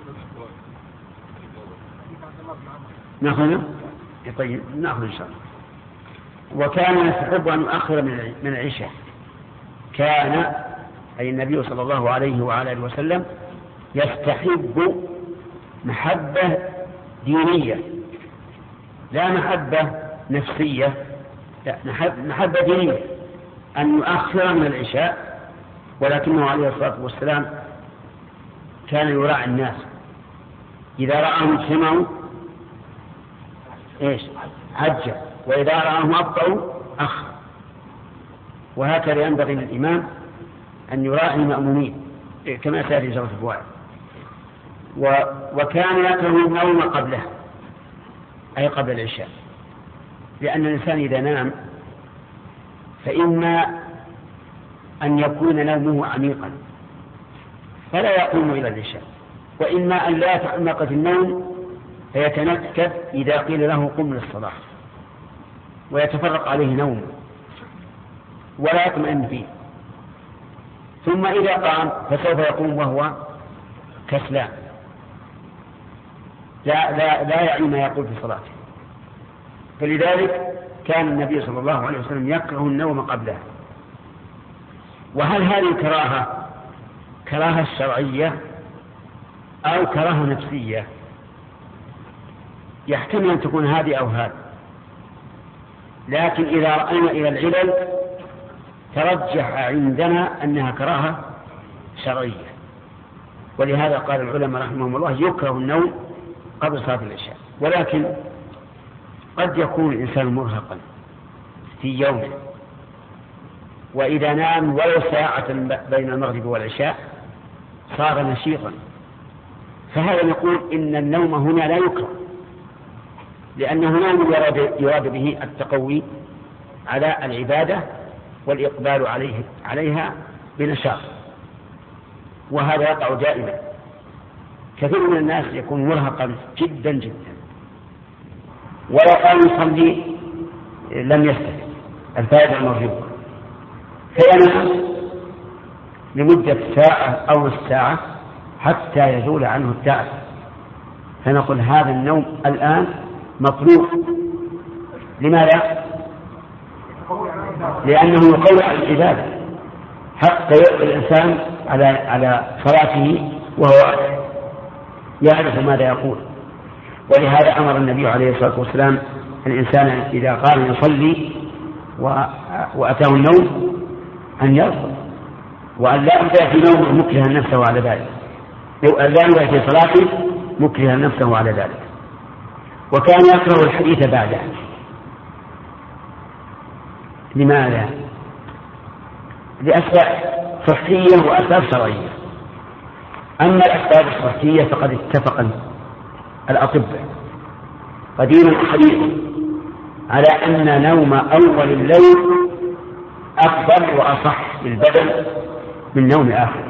نأخذ طيب نأخذ إن شاء الله. وكان يستحب أن يؤخر من العشاء. كان أي النبي صلى الله عليه وعلى آله وسلم يستحب محبة دينية لا محبة نفسية، لا محبة دينية، أن يؤخر من العشاء. ولكنه عليه الصلاة والسلام كان يراعي الناس، إذا رآهم اجتمعوا إيش عجل، وإذا رآهم أبطأوا أخر. وهكذا ينبغي للإمام أن يراعي المأمومين كما سيأتي جرة الفوائد. وكان يكره النوم قبله أي قبل العشاء، لأن الإنسان إذا نام فإما أن يكون نومه عميقا فلا يقوم إلى العشاء، وإما أن لا يتعمق في النوم فيتنكد إذا قيل له قم للصلاة ويتفرق عليه نومه ولا يطمئن فيه، ثم إذا قام فسوف يقوم وهو كسلان لا, لا, لا يعي ما يقول في صلاته. فلذلك كان النبي صلى الله عليه وسلم يكره النوم قبله. وهل هذه الكراهة كراهة شرعية أو كراهة نفسية؟ يحتمل أن تكون هذه أو هذه، لكن إذا رأينا إلى العلل ترجح عندنا أنها كراهة شرعية. ولهذا قال العلماء رحمهم الله يكره النوم قبل صلاة العشاء. ولكن قد يكون الإنسان مرهقا في يومه، وإذا نام ولو ساعة بين المغرب والعشاء صار نشيطا، فهذا نقول إن النوم هنا لا يكره، لأنه نوم يراد به التقوي على العبادة والإقبال عليه عليها بنشاط، وهذا يقع دائما. كثير من الناس يكون مرهقا جدا جدا، ولو قام يصلي لم يستفد الفائدة المرجوة، فينام لمدة ساعة أو الساعة حتى يزول عنه التعب، فنقول هذا النوم الآن مطلوب. لماذا؟ لأنه يقوي على العبادة حتى يؤذي الإنسان على على صلاته وهو يعرف ماذا يقول. ولهذا أمر النبي عليه الصلاة والسلام الإنسان إذا قام يصلي وأتاه النوم أن يرفض، وأن لا يأتي نومه مكرها نفسه على ذلك، أن لا يأتي صلاته مكرها نفسه على ذلك. وكان يكره الحديث بعده. لماذا؟ لأسباب صحية وأسباب شرعية. أما الأسباب الصحية فقد اتفق الأطباء قديما وحديثا على أن نوم أول الليل أفضل وأصح للبدن من نوم آخر،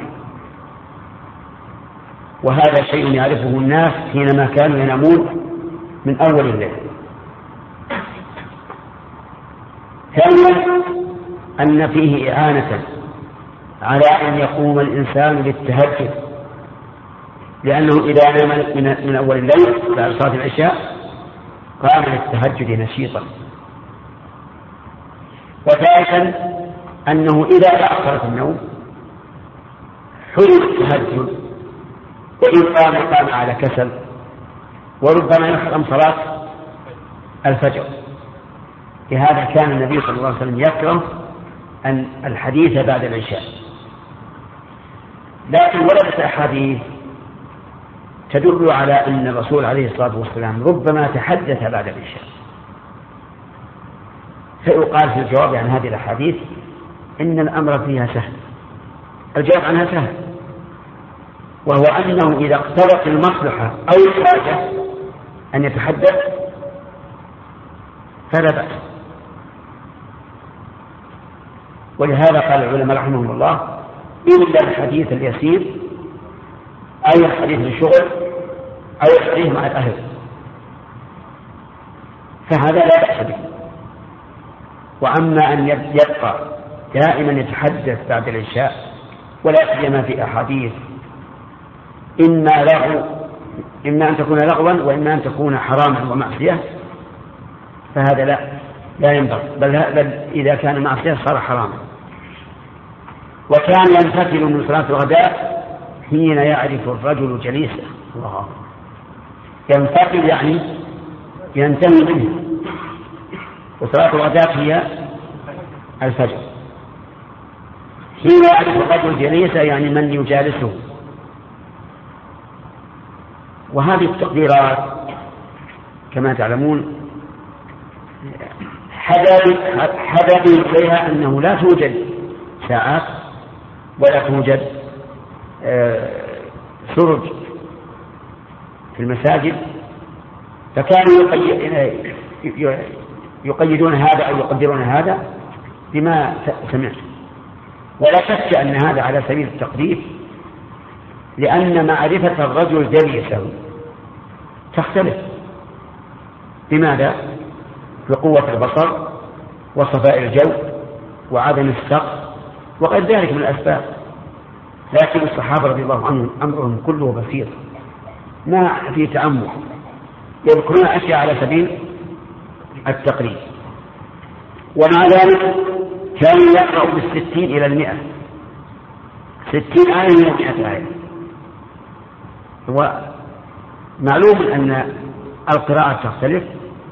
وهذا شيء يعرفه الناس حينما كانوا ينامون من أول الليل. ثانيا أن فيه إعانة على أن يقوم الإنسان للتهجد، لأنه إذا نام من أول الليل بعد صلاة العشاء قام للتهجد نشيطا. وثالثا أنه إذا تأخرت النوم حرم التهجد، وإن قام قام على كسل، وربما يحرم صلاة الفجر. لهذا كان النبي صلى الله عليه وسلم يكره أن الحديث بعد العشاء. لكن وردت أحاديث تدل على أن الرسول عليه الصلاة والسلام ربما تحدث بعد العشاء، فيقال في الجواب عن هذه الأحاديث إن الأمر فيها سهل. الجواب عنها سهل، وهو أنه إذا اقتضت المصلحة أو الحاجة أن يتحدث فلا بأس. ولهذا قال العلماء رحمهم الله إلا الحديث اليسير أو الحديث للشغل أو الحديث مع الأهل فهذا لا بأس به. وأما أن يبقى دائما يتحدث بعد العشاء ولا سيما في أحاديث إما لغو إما أن تكون لغوا وإما أن تكون حراما ومعصية فهذا لا لا ينبغي، بل, بل إذا كان معصية صار حراما. وكان ينفتل من صلاة الغداء حين يعرف الرجل جليسه. الله، ينفتل يعني ينتهي منه، وصلاة الغداء هي الفجر. حين يعرف الرجل جليسه يعني من يجالسه. وهذه التقديرات كما تعلمون حدث إليها أنه لا توجد ساعات ولا توجد سرج في المساجد، فكانوا يقيدون هذا أو يقدرون هذا بما سمعت. ولا شك أن هذا على سبيل التقدير، لأن معرفة الرجل جليسه تختلف. لماذا؟ بقوة البصر وصفاء الجو وعدم السقف وغير ذلك من الأسباب. لكن الصحابة رضي الله عنهم أمرهم كله بسيط، ما في تعمق، يذكرون أشياء على سبيل التقريب. ومع ذلك كانوا يقرأوا بالستين إلى المئة، ستين آية من مئة آية. ومعلوم أن القراءة تختلف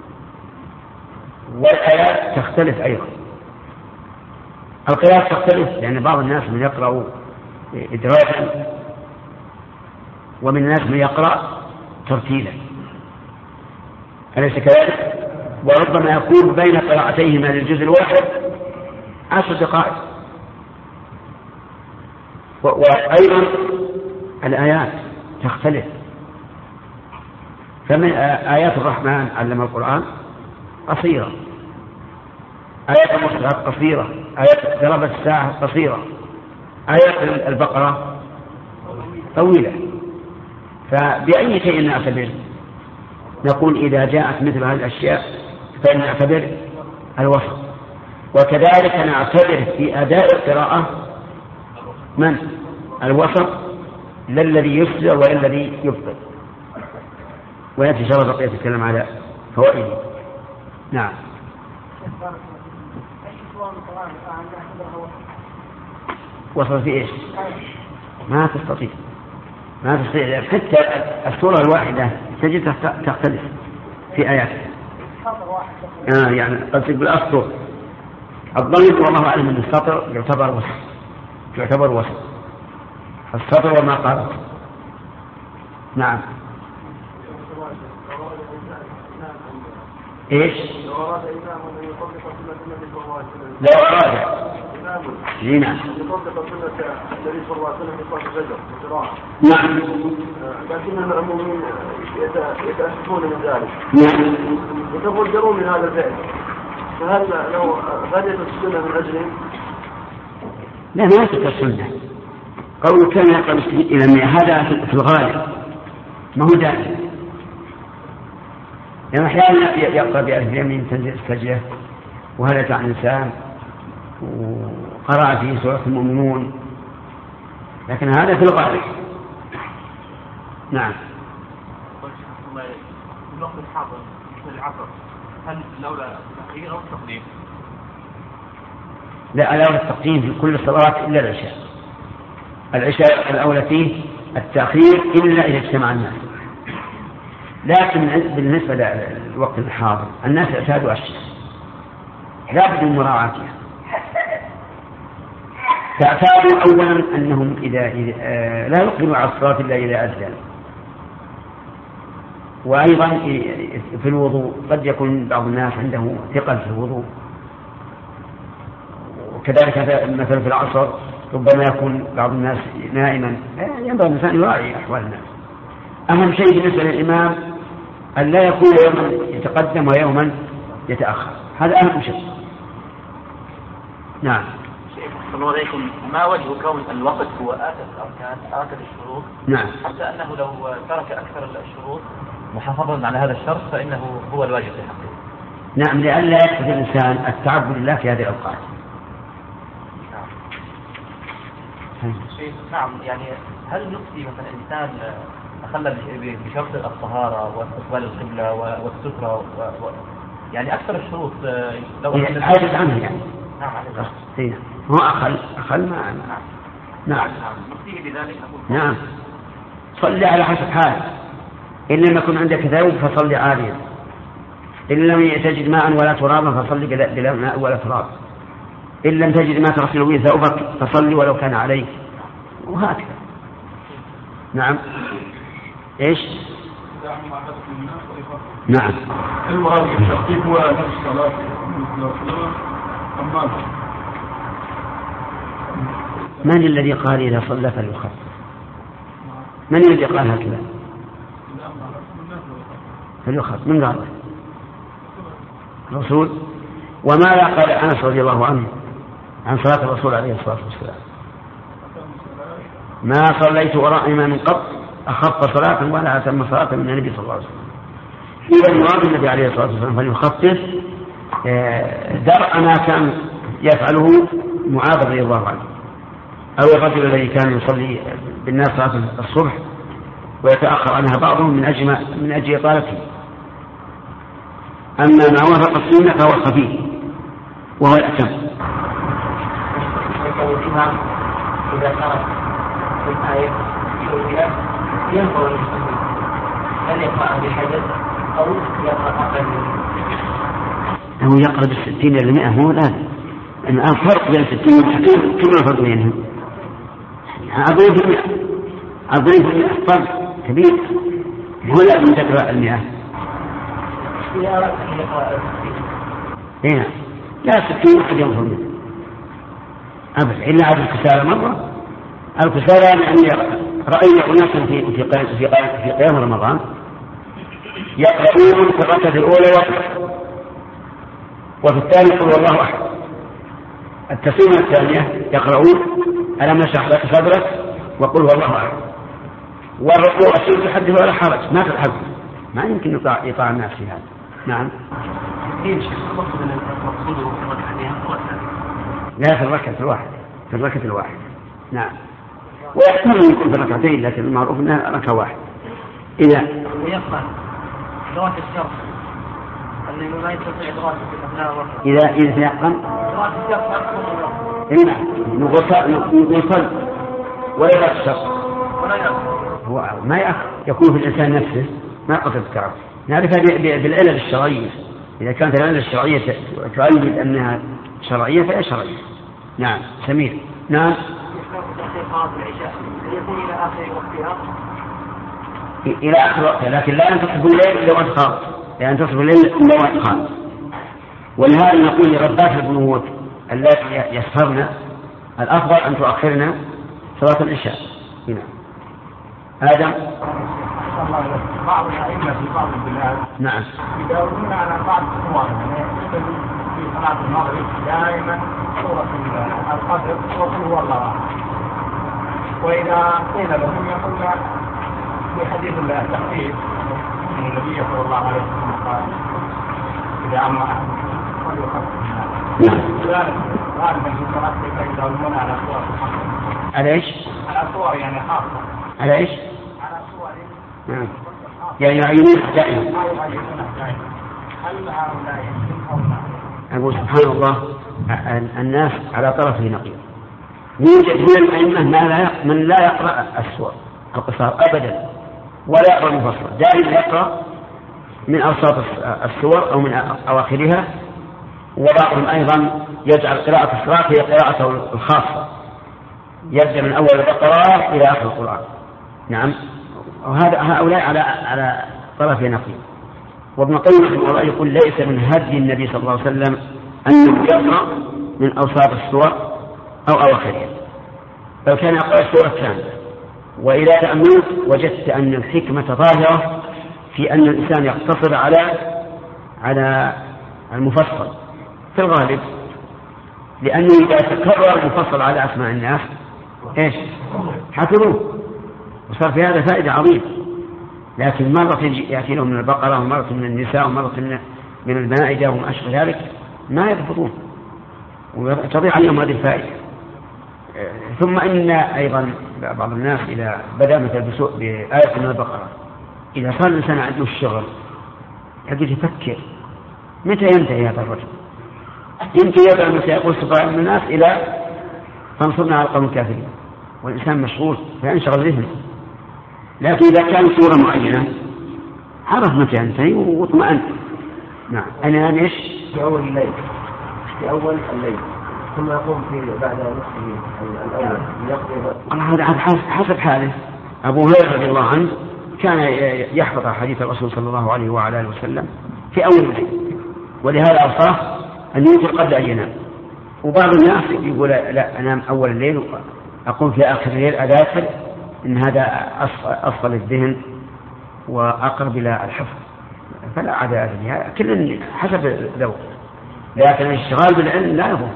والآيات تختلف أيضا. القراءة تختلف لأن بعض الناس من يقرأ إدراجا ومن الناس من يقرأ ترتيلا، أليس كذلك؟ وربما يكون بين قراءتيهما للجزء الواحد عشر دقائق. وأيضا الآيات تختلف، فمن آيات الرحمن علم القرآن قصيرة، آيات المصحف قصيرة، آيات اقتربت الساعة قصيرة، آيات البقرة طويلة. فبأي شيء نعتبر؟ نقول إذا جاءت مثل هذه الأشياء فلنعتبر الوسط. وكذلك نعتبر في أداء القراءة من الوسط، لا الذي يسرع ولا الذي يبطئ. ويأتي شرط بقية يتكلم على فوائده. نعم. وصل في إيش؟ ما تستطيع ما تستطيع حتى السورة الواحدة تجد تختلف في آياتها. آه يعني قد تقول الأسطر الضمير والله أعلم أن السطر يعتبر وسط، يعتبر وسط السطر وما قال. نعم. إيش؟ لو أراد نعم. يطبق سنة النبي صلى الله عليه وسلم في صلاة الفجر والقراءة. نعم. لكن المأمومين يتأسفون من ذلك. نعم. يتفجرون من هذا الفعل. فهل لو غدت السنة من أجلهم؟ لا ما يتبقى السنة. قوله كان يقرأ إلى المئة هذا في الغالب ما هو دائم. يعني أحيانا يقرأ بألف اليمين تنزل السجدة وهلك عن الإنسان وقرأ فيه سورة المؤمنون، لكن هذا في الغالب. نعم. الوقت الحاضر مثل العصر هل لولا التأخير أو التقديم؟ لا، لولا التقديم في كل الصلوات إلا العشاء. العشاء الأولى فيه التأخير إلا إذا اجتمع الناس، لكن بالنسبة للوقت الحاضر الناس اعتادوا الشيء لا بد من مراعاتها. فاعتادوا أولا أنهم إذا, إذا آه لا يقبلوا على الصلاة إلا إذا أذن. وأيضا في الوضوء قد يكون بعض الناس عنده ثقل في الوضوء، وكذلك مثلا في العصر ربما يكون بعض الناس نائما. ينبغي الإنسان يراعي أحوال الناس. أهم شيء بالنسبة للإمام أن لا يكون يوما يتقدم ويوما يتأخر، هذا أهم شيء. نعم. السلام عليكم. ما وجه كون الوقت هو آكد الأركان آكد الشروط؟ نعم. حتى أنه لو ترك أكثر الشروط محافظا على هذا الشرط فإنه هو الواجب في حقه. نعم، لئلا يقصد الإنسان التعبد لله في هذه الأوقات. نعم. نعم، يعني هل نفتي مثلا إنسان أخلى بشرط الطهارة واستقبال القبلة والسترة و... و... يعني أكثر الشروط لو عاجز عنه يعني. نعم عاجز. هو أخل أخل ما أنا. نعم. نفتيه بذلك. نعم. صلي على حسب حال. إن لم يكن عندك ثوب فصلي عاريا، إن لم تجد ماء ولا ترابا فصلي بلا ماء ولا تراب، إن لم تجد ما تغسل به ثوبك فصلي ولو كان عليك، وهكذا. نعم. إيش؟ نعم. المراد بالترتيب هو نفس الصلاة أما من الذي قال إذا صلى فليخف؟ من الذي قال هكذا؟ فليخف من قال؟ الرسول. وما قال أنس رضي الله عنه عن صلاة الرسول عليه الصلاة والسلام؟ ما صليت وراء إمام قط أخف صلاة ولا أتم صلاة من النبي صلى الله عليه وسلم. إذا المراد النبي عليه الصلاة والسلام فليخفف درء ما كان يفعله معاذ رضي الله عنه، أو الرجل الذي كان يصلي بالناس صلاة الصبح ويتأخر عنها بعضهم من أجل من أجل إطالته. أما ما وافق السنة فهو الخفيف وهو الأتم. الإمام إذا ترك الآية شوية ينظر للسنة هل يقرأ بالحدث أو يقرأ أقل منه؟ هو يقرأ بالستين إلى المئة هو الآن. الآن فرق بين ستين والستين كم الفرق بينهم؟ أضرب في المئة أضرب في المئة فرق كبير. هو لازم تقرأ المئة. إذا أردت أن يقرأ الستين هنا لا ستين أحد ينظر منه أبدا إلا عدد الكسالى مرة. الكسالى يعني رأينا أناسا في في في في قيام رمضان يقرؤون في الركعة الأولى وقت وفي الثانية قل والله أحد. التسليمة الثانية يقرؤون ألم نشرح لك صدرك وقل والله أحد. والركوع السجود حدث ولا حرج ما تتحدث، ما يمكن يطاع يطاع الناس في هذا. نعم. لا في الركعة الواحدة في الركعة الواحدة. نعم. ويحتمل أن يكون في ركعتين لكن المعروف أنها ركعة واحدة. إذا ويقرأ دراسة الشرط أنه لا يستطيع دراسة الأبناء والرحمة. إذا إذا يقرأ دراسة الشرط نعم نغسل ولا دراسة الشرط هو ما يأخر يكون في الإنسان نفسه ما قصد التعب. نعرفها بالعلل الشرعية. إذا كانت العلل الشرعية تؤيد أنها شرعية فهي شرعية. نعم. سمير. نعم. يكون إلى آخر وقتها إلى آخر وقتها، لكن لا أن تصف الليل إلا وأنت خالص، لا أن تصف الليل إلا وأنت خالص. ولهذا نقول لربات البيوت اللاتي يسهرن الأفضل أن تؤخرن صلاة العشاء. هنا آدم. بعض الأئمة في بعض البلاد نعم يداومون على بعض الصور في صلاة المغرب دائما سورة القدر وقل هو الله أحد، وإذا قيل لهم يقول في حديث التخفيف من النبي صلى الله عليه وسلم قال إذا أما أحد فليخفف الناس. غالبا في صلاة يداومون على صور الخمسة. على إيش؟ على صور يعني خاصة. على إيش؟ على صور. نعم. يعني يعينون دائما. هل هؤلاء يمكنهم؟ أقول سبحان الله الناس على طرفه نقيض. يوجد من الأئمة من لا يقرأ السور القصار أبدا ولا يقرأ المفصل، دائما يقرأ من أوساط السور أو من أواخرها، وبعضهم أيضا يجعل قراءة الصلاة هي قراءته الخاصة، يبدأ من أول البقرة إلى آخر القرآن. نعم. وهذا هؤلاء على على طرف نقيض. وابن القيم رحمه الله يقول ليس من هدي النبي صلى الله عليه وسلم أن يقرأ من أوساط السور أو أواخرها، بل كان يقرأ السورة كاملة. وإذا تأملت وجدت أن الحكمة ظاهرة في أن الإنسان يقتصر على على المفصل في الغالب، لأنه إذا تكرر المفصل على أسماع الناس إيش حفظوه، وصار في هذا فائدة عظيمة. لكن مرة يأتي لهم من البقرة ومرة من النساء ومرة من المائدة وما أشبه ذلك ما يضبطون، وتضيع عليهم هذه الفائدة. ثم إن أيضا بعض الناس إذا بدأ مثل بآية من البقرة إذا صار الإنسان عنده الشغل يجب يفكر متى ينتهي هذا الرجل. يمكن يبدأ مثل يقول سبحان الناس إلى فانصرنا على القوم الكافرين، والإنسان مشغول فينشغل ذهنه. لكن إذا كان صورة معينة عرف متى ينتهي واطمأن. نعم. أنا إيش في أول الليل في أول الليل ثم يقوم في بعد نصفه الأول يقضي. هذا حسب حاله. أبو هريرة رضي الله عنه كان يحفظ حديث الرسول صلى الله عليه وعلى آله وسلم في أول الليل، ولهذا أوصاه أن يوتر قبل أن ينام. وبعض الناس يقول لا أنام أول الليل أقوم في آخر الليل أذاكر، إن هذا أصل الذهن وأقرب إلى الحفظ، فلا عدا هذا كل حسب ذوق. لكن الاشتغال بالعلم لا يضر.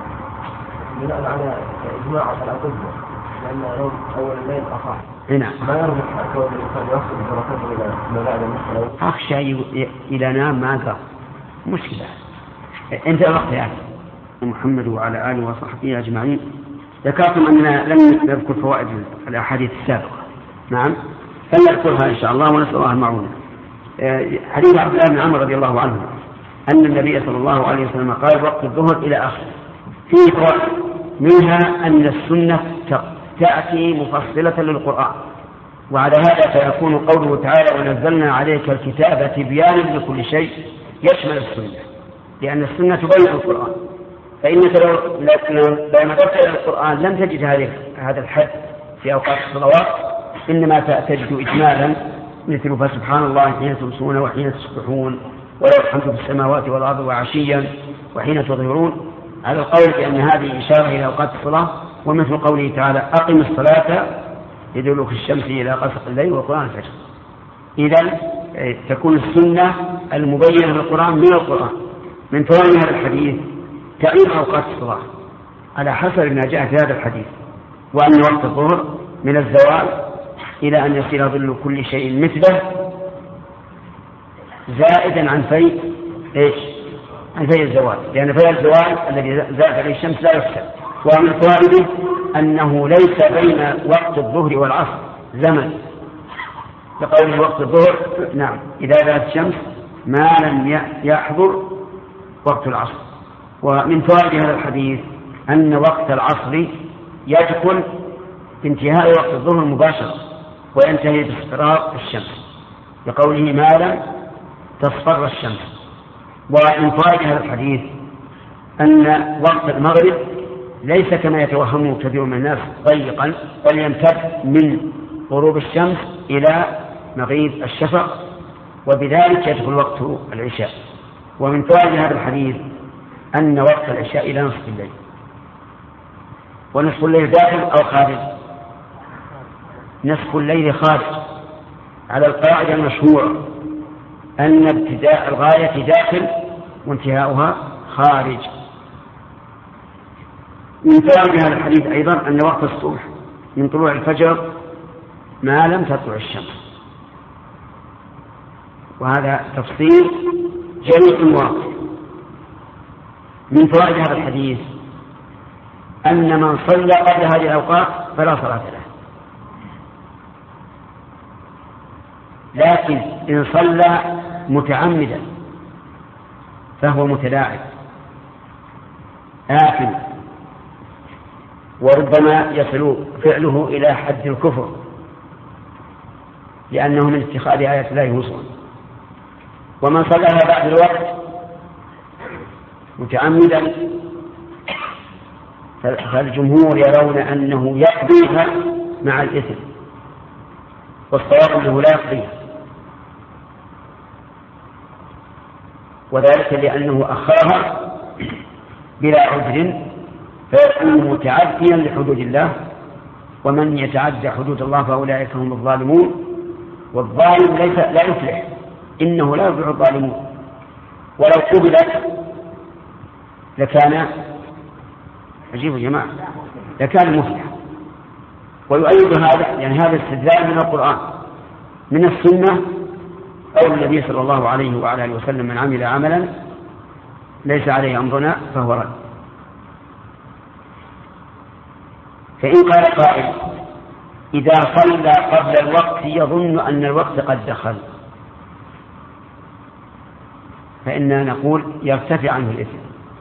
بناء على إجماع الأطباء لأن نوم أول الليل أخاف. نعم. ما يربط كون الإنسان يوصل بركته إلى ما بعد النصف. أخشى إلى نام ما قام مشكلة. أنت الوقت يعني محمد وعلى آله وصحبه أجمعين. ذكرتم أننا لم نذكر فوائد الأحاديث السابقة. نعم فلنذكرها إن شاء الله ونسأل الله المعونة. حديث عبد الله بن عمرو رضي الله عنه أن النبي صلى الله عليه وسلم قال وقت الظهر إلى آخره. فيه فوائد منها أن السنة تأتي مفصلة للقرآن، وعلى هذا فيكون قوله تعالى ونزلنا عليك الكتاب تبيانا لكل شيء يشمل السنة، لأن السنة تبين القرآن. فإنك لو لما نظرت إلى القرآن لم تجد هذا الحد في أوقات الصلوات، إنما تجد إجمالا مثل فسبحان الله حين تمسون وحين تسبحون وله الحمد في السماوات والأرض وعشيا وحين تظهرون، على القول بأن هذه إشارة إلى أوقات الصلاة. ومثل قوله تعالى أقم الصلاة لدلوك الشمس إلى غسق الليل وقرآن الفجر. إذن تكون السنة المبينة للقرآن من القرآن. من فوائد هذا الحديث تعيين أوقات الصلاة على حسب ما جاء في هذا الحديث، وأن وقت الظهر من الزوال إلى أن يصير ظل كل شيء مثله زائدا عن في إيش عن في الزوال، لأن في الزوال الذي زاد عليه الشمس لا يحسب. ومن فوائده أنه ليس بين وقت الظهر والعصر زمن، لقول وقت الظهر نعم إذا زالت الشمس ما لم يحضر وقت العصر. ومن فوائد هذا الحديث أن وقت العصر يدخل بانتهاء وقت الظهر مباشرة وينتهي باصفرار الشمس، لقوله ما لم تصفر الشمس. ومن فوائد هذا الحديث أن وقت المغرب ليس كما يتوهمه كثير من الناس ضيقا، بل يمتد من غروب الشمس إلى مغيب الشفق، وبذلك يدخل وقت العشاء. ومن فوائد هذا الحديث أن وقت العشاء إلى نصف الليل، ونصف الليل داخل أو خارج؟ نصف الليل خارج على القاعدة المشهورة أن ابتداء الغاية داخل وانتهاؤها خارج. من فهم هذا الحديث أيضا أن وقت الصبح من طلوع الفجر ما لم تطلع الشمس، وهذا تفصيل جميع واضح. من فوائد هذا الحديث أن من صلى قبل هذه الأوقات فلا صلاة له، لكن إن صلى متعمدا فهو متلاعب آثم، وربما يصل فعله إلى حد الكفر، لأنه من اتخاذ آيات الله هزوا. ومن صلىها بعد الوقت متعمدا فالجمهور يرون أنه يقضيها مع الإثم، والصواب أنه لا يقضيها، وذلك لأنه أخرها بلا عذر فيكون متعديا لحدود الله، ومن يتعدى حدود الله فأولئك هم الظالمون، والظالم ليس لا يفلح، إنه لا يفلح الظالمون. ولو قبلت لكان عجيب يا جماعة لكان مفلح. ويؤيد هذا يعني هذا استدلال من القرآن من السنة أو النبي صلى الله عليه وعلى آله وسلم: من عمل عملا ليس عليه أمرنا فهو رد. فإن قال قائل: إذا صلى قبل الوقت يظن أن الوقت قد دخل، فإننا نقول يرتفع عنه الإثم،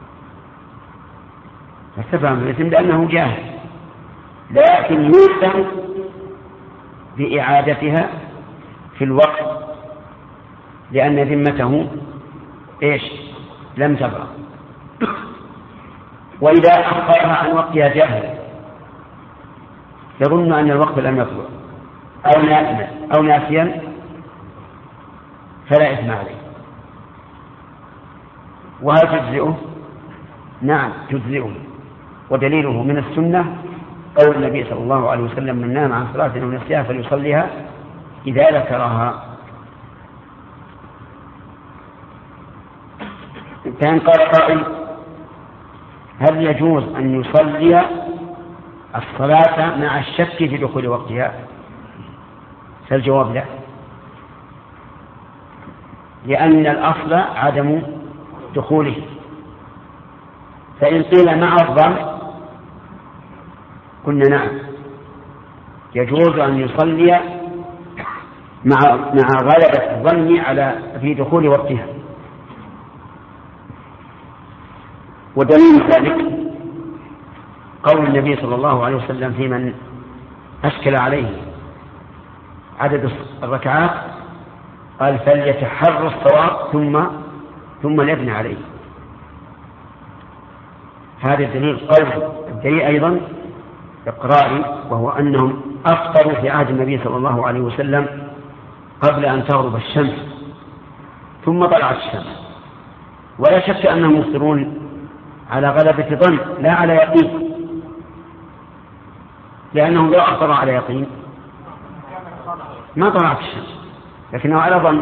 يرتفع عنه الإثم لأنه جاهل، لكن يلزم بإعادتها في الوقت لأن ذمته إيش لم تبرأ. وإذا أخرها عن وقتها جاهل يظن أن الوقت لم يطلع أو ناسيا أو ناسيا فلا إثم عليه. وهل تجزئه؟ نعم تجزئه، ودليله من السنة قول النبي صلى الله عليه وسلم: من نام عن صلاة أو نسيها فليصليها إذا ذكرها. فإن قال قائل: هل يجوز أن يصلي الصلاة مع الشك في دخول وقتها؟ فالجواب لا، لأن الأصل عدم دخوله. فإن قيل مع الظن قلنا نعم يجوز أن يصلي مع مع غلبة الظن على في دخول وقتها. ودليل ذلك قول النبي صلى الله عليه وسلم في من أشكل عليه عدد الركعات قال: فليتحرى الصواب ثم ثم يبني عليه. هذا الدليل قول. الدليل أيضا إقراري، وهو أنهم أفطروا في عهد النبي صلى الله عليه وسلم قبل أن تغرب الشمس ثم طلعت الشمس، ولا شك أنهم يفطرون على غلبة ظن لا على يقين، لأنهم لو أفطروا على يقين ما طلعت الشمس، لكنه على ظن.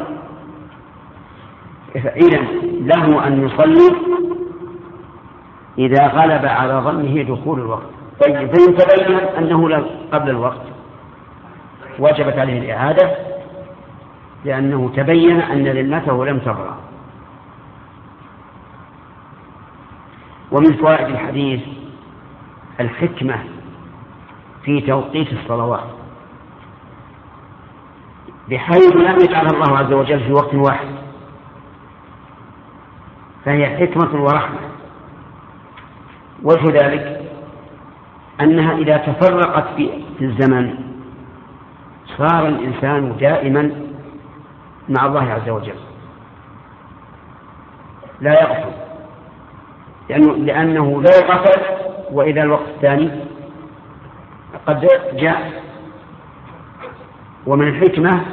إذن له أن يصلي إذا غلب على ظنه دخول الوقت. طيب فإن تبين أنه قبل الوقت وجبت عليه الإعادة، لأنه تبين أن ذمته لم تبرأ. ومن فوائد الحديث الحكمة في توقيت الصلوات، بحيث لم يجعلها الله عز وجل في وقت واحد، فهي حكمة ورحمة. وجه ذلك أنها إذا تفرقت في الزمن صار الإنسان دائما مع الله عز وجل لا يغفل، لأنه, لأنه لا يغفل وإذا الوقت الثاني قد جاء. ومن الحكمة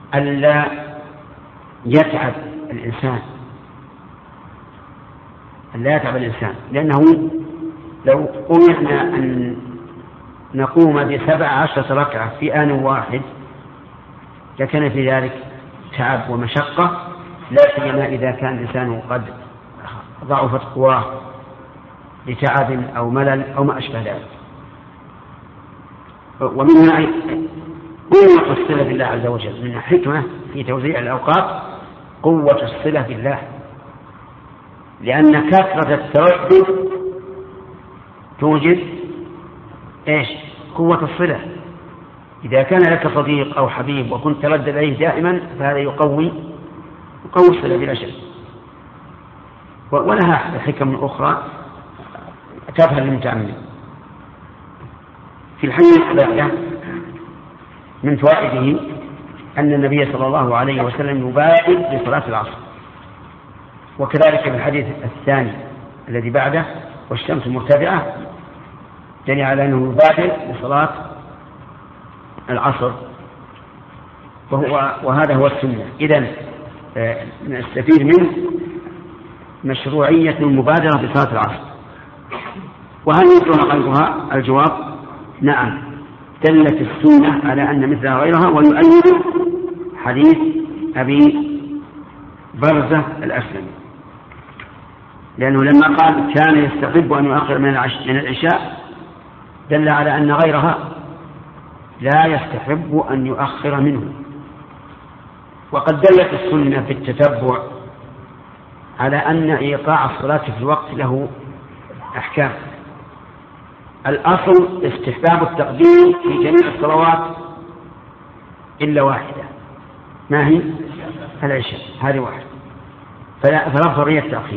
ألا يتعب الإنسان أن لا يتعب الإنسان، لأنه لو أمرنا أن نقوم بسبع عشرة ركعة في آن واحد لكان في ذلك تعب ومشقة، لا سيما إذا كان الإنسان قد ضعفت قواه لتعب أو ملل أو ما أشبه ذلك. ومنها قوة الصلة بالله عز وجل، من حكمة في توزيع الأوقات قوة الصلة بالله، لأن كثرة التردد توجد إيش؟ قوة الصلة. إذا كان لك صديق أو حبيب وكنت تردد عليه دائما فهذا يقوي يقوي الصلة بلا شك. ولها حكم أخرى تفهم المتأمل. في الحديث الثالث من فوائده أن النبي صلى الله عليه وسلم يبادر بصلاة العصر، وكذلك في الحديث الثاني الذي بعده والشمس مرتفعة دل على أنه يبادر بصلاة العصر، وهو وهذا هو السنة. إذن نستفيد من مشروعية المبادرة بصلاة العصر. وهل مثلها غيرها؟ الجواب نعم، دلت السنة على أن مثلها غيرها، ويؤيد حديث أبي برزة الأسلمي، لأنه لما قال كان يستحب أن يؤخر من العشاء دل على أن غيرها لا يستحب أن يؤخر منه. وقد دلت السنة في التتبع على أن إيقاع الصلاة في الوقت له أحكام. الأصل استحباب التقديم في جميع الصلوات إلا واحدة، ما هي؟ العشاء، هذه واحدة، فلا حرية التأخير.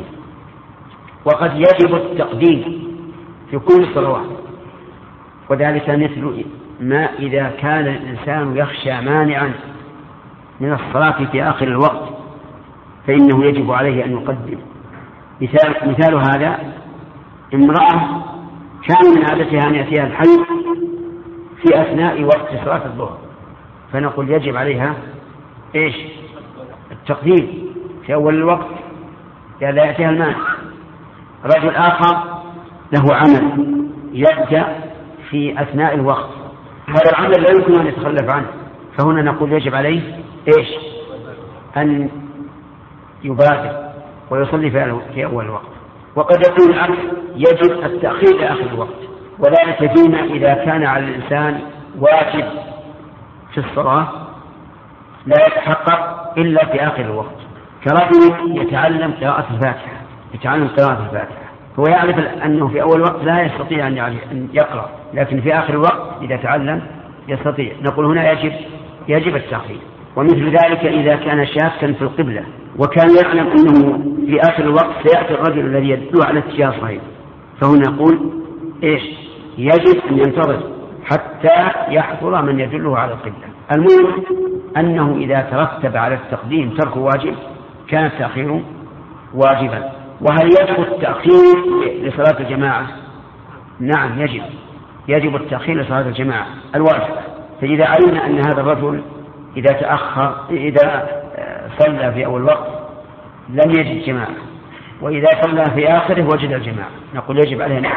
وقد يجب التقديم في كل الصلوات، وذلك مثل ما إذا كان الإنسان يخشى مانعا من الصلاة في آخر الوقت فإنه يجب عليه أن يقدم. مثال, مثال هذا امرأة كان من عادتها أن يأتيها الحي في أثناء وقت صلاة الظهر، فنقول يجب عليها إيش؟ التقديم في أول الوقت لا يأتيها المانع. رجل آخر له عمل يبدأ في أثناء الوقت، هذا العمل لا يمكن أن يتخلف عنه، فهنا نقول يجب عليه إيش؟ أن يبادر ويصلي في أول الوقت. وقد يكون العكس، يجب التأخير لآخر الوقت، وذلك فيما إذا كان على الإنسان واجب في الصلاة لا يتحقق إلا في آخر الوقت، كرجل يتعلم قراءة الفاتحة يتعلم قراءة الفاتحة هو يعرف أنه في أول وقت لا يستطيع أن يقرأ، لكن في آخر الوقت إذا تعلم يستطيع، نقول هنا يجب يجب التأخير. ومثل ذلك إذا كان شاكا في القبلة وكان يعلم أنه في آخر الوقت سيأتي الرجل الذي يدل على اتجاه صحيح، فهنا نقول إيش؟ يجب أن ينتظر حتى يحضر من يدله على القبلة. المهم أنه إذا ترتب على التقديم ترك واجب كان التأخير واجبا. وهل يجب التأخير لصلاة الجماعة؟ نعم يجب يجب التأخير لصلاة الجماعة الواجبة. فإذا علمنا أن هذا الرجل إذا تأخر إذا صلى في أول وقت لم يجد جماعة، وإذا صلى في آخره وجد الجماعة، نقول يجب عليه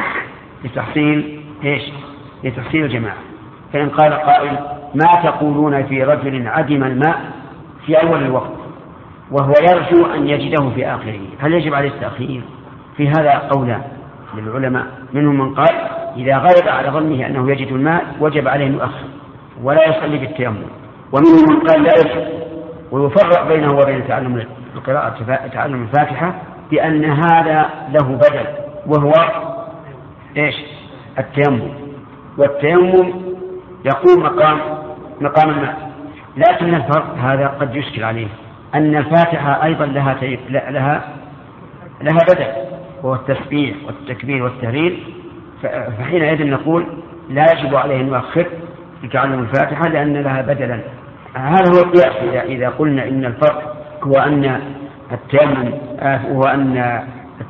لتحصيل إيش؟ لتحصيل الجماعة. فإن قال قائل ما تقولون في رجل عدم الماء في أول الوقت وهو يرجو أن يجده في آخره، هل يجب عليه التأخير؟ في هذا قولان للعلماء، منهم من قال إذا غلب على ظنه أنه يجد الماء وجب عليه أن يؤخر ولا يصلي بالتيمم، ومنهم من قال لا يجب، ويفرق بينه وبين تعلم القراءة تعلم الفاتحة بأن هذا له بدل وهو إيش؟ التيمم، والتيمم يقوم مقام مقام الماء. لكن الفرق هذا قد يشكل عليه أن الفاتحة أيضا لها لها لها بدل وهو التسبيح والتكبير والتهليل، فحينئذ نقول لا يجب عليه أن يؤخر لتعلم الفاتحة لأن لها بدلا. هذا هو القياس إذا, إذا قلنا إن الفرق هو أن التيمم هو أن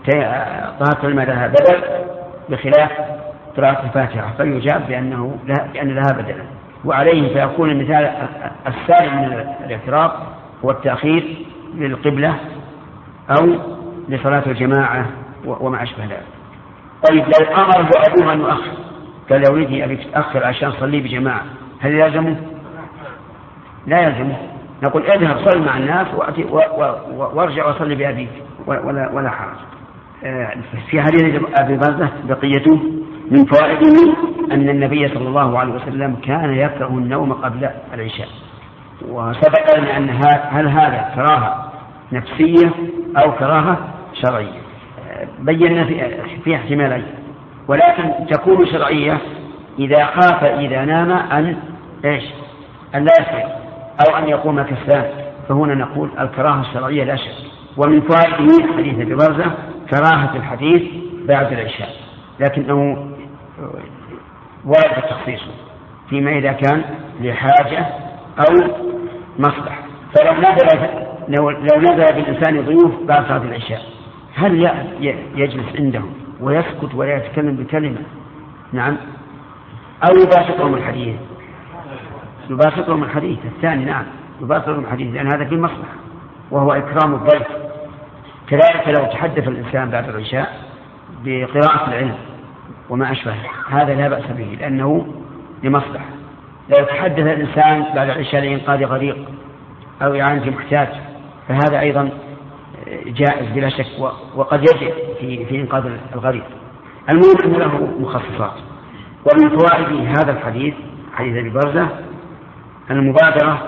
طهارة الماء لها بدل بخلاف قراءة الفاتحة، فيجاب بأنه لها بأن لها بدلا. وعليه فيكون المثال السالم من الاعتراض هو التأخير للقبلة أو لصلاة الجماعة وما أشبه ذلك. طيب لو أمره أبوه أن يؤخر، قال يا ولدي أبيك تأخر عشان صلي بجماعة، هل يلزمه؟ لا يلزمه. نقول اذهب صل مع الناس وارجع وصلي بأبيك ولا, ولا حرج. في حديث أبي برزة بقيته من فوائده أن النبي صلى الله عليه وسلم كان يكره النوم قبل العشاء، وسبق لنا أن هل هذا كراهة نفسية أو كراهة شرعية. بينا في احتمالين، ولكن تكون شرعية إذا خاف إذا نام أن إيش أن لا يسرع أو أن يقوم كسلان، فهنا نقول الكراهة الشرعية لا شك. ومن فوائده حديث أبي برزة كراهة الحديث بعد العشاء، لكنه ورد التخصيص فيما إذا كان لحاجة أو مصلحة. فلو نزل لو نزل بالإنسان ضيوف بعد صلاة العشاء هل يجلس عندهم ويسكت ولا يتكلم بكلمة؟ نعم. أو يباشرهم الحديث يباشرهم الحديث الثاني نعم يباشرهم الحديث، لأن هذا في مصلحة وهو إكرام الضيف. كذلك لو تحدث الإنسان بعد العشاء بقراءة العلم وما أشبه هذا لا بأس به لأنه لمصلحة. لو تحدث الإنسان بعد العشاء لإنقاذ غريق أو إعانة محتاج فهذا أيضا جائز بلا شك، وقد يجب في, في إنقاذ الغريق. المهم أن له مخصصات. ومن فوائد هذا الحديث حديث أبي برزة المبادرة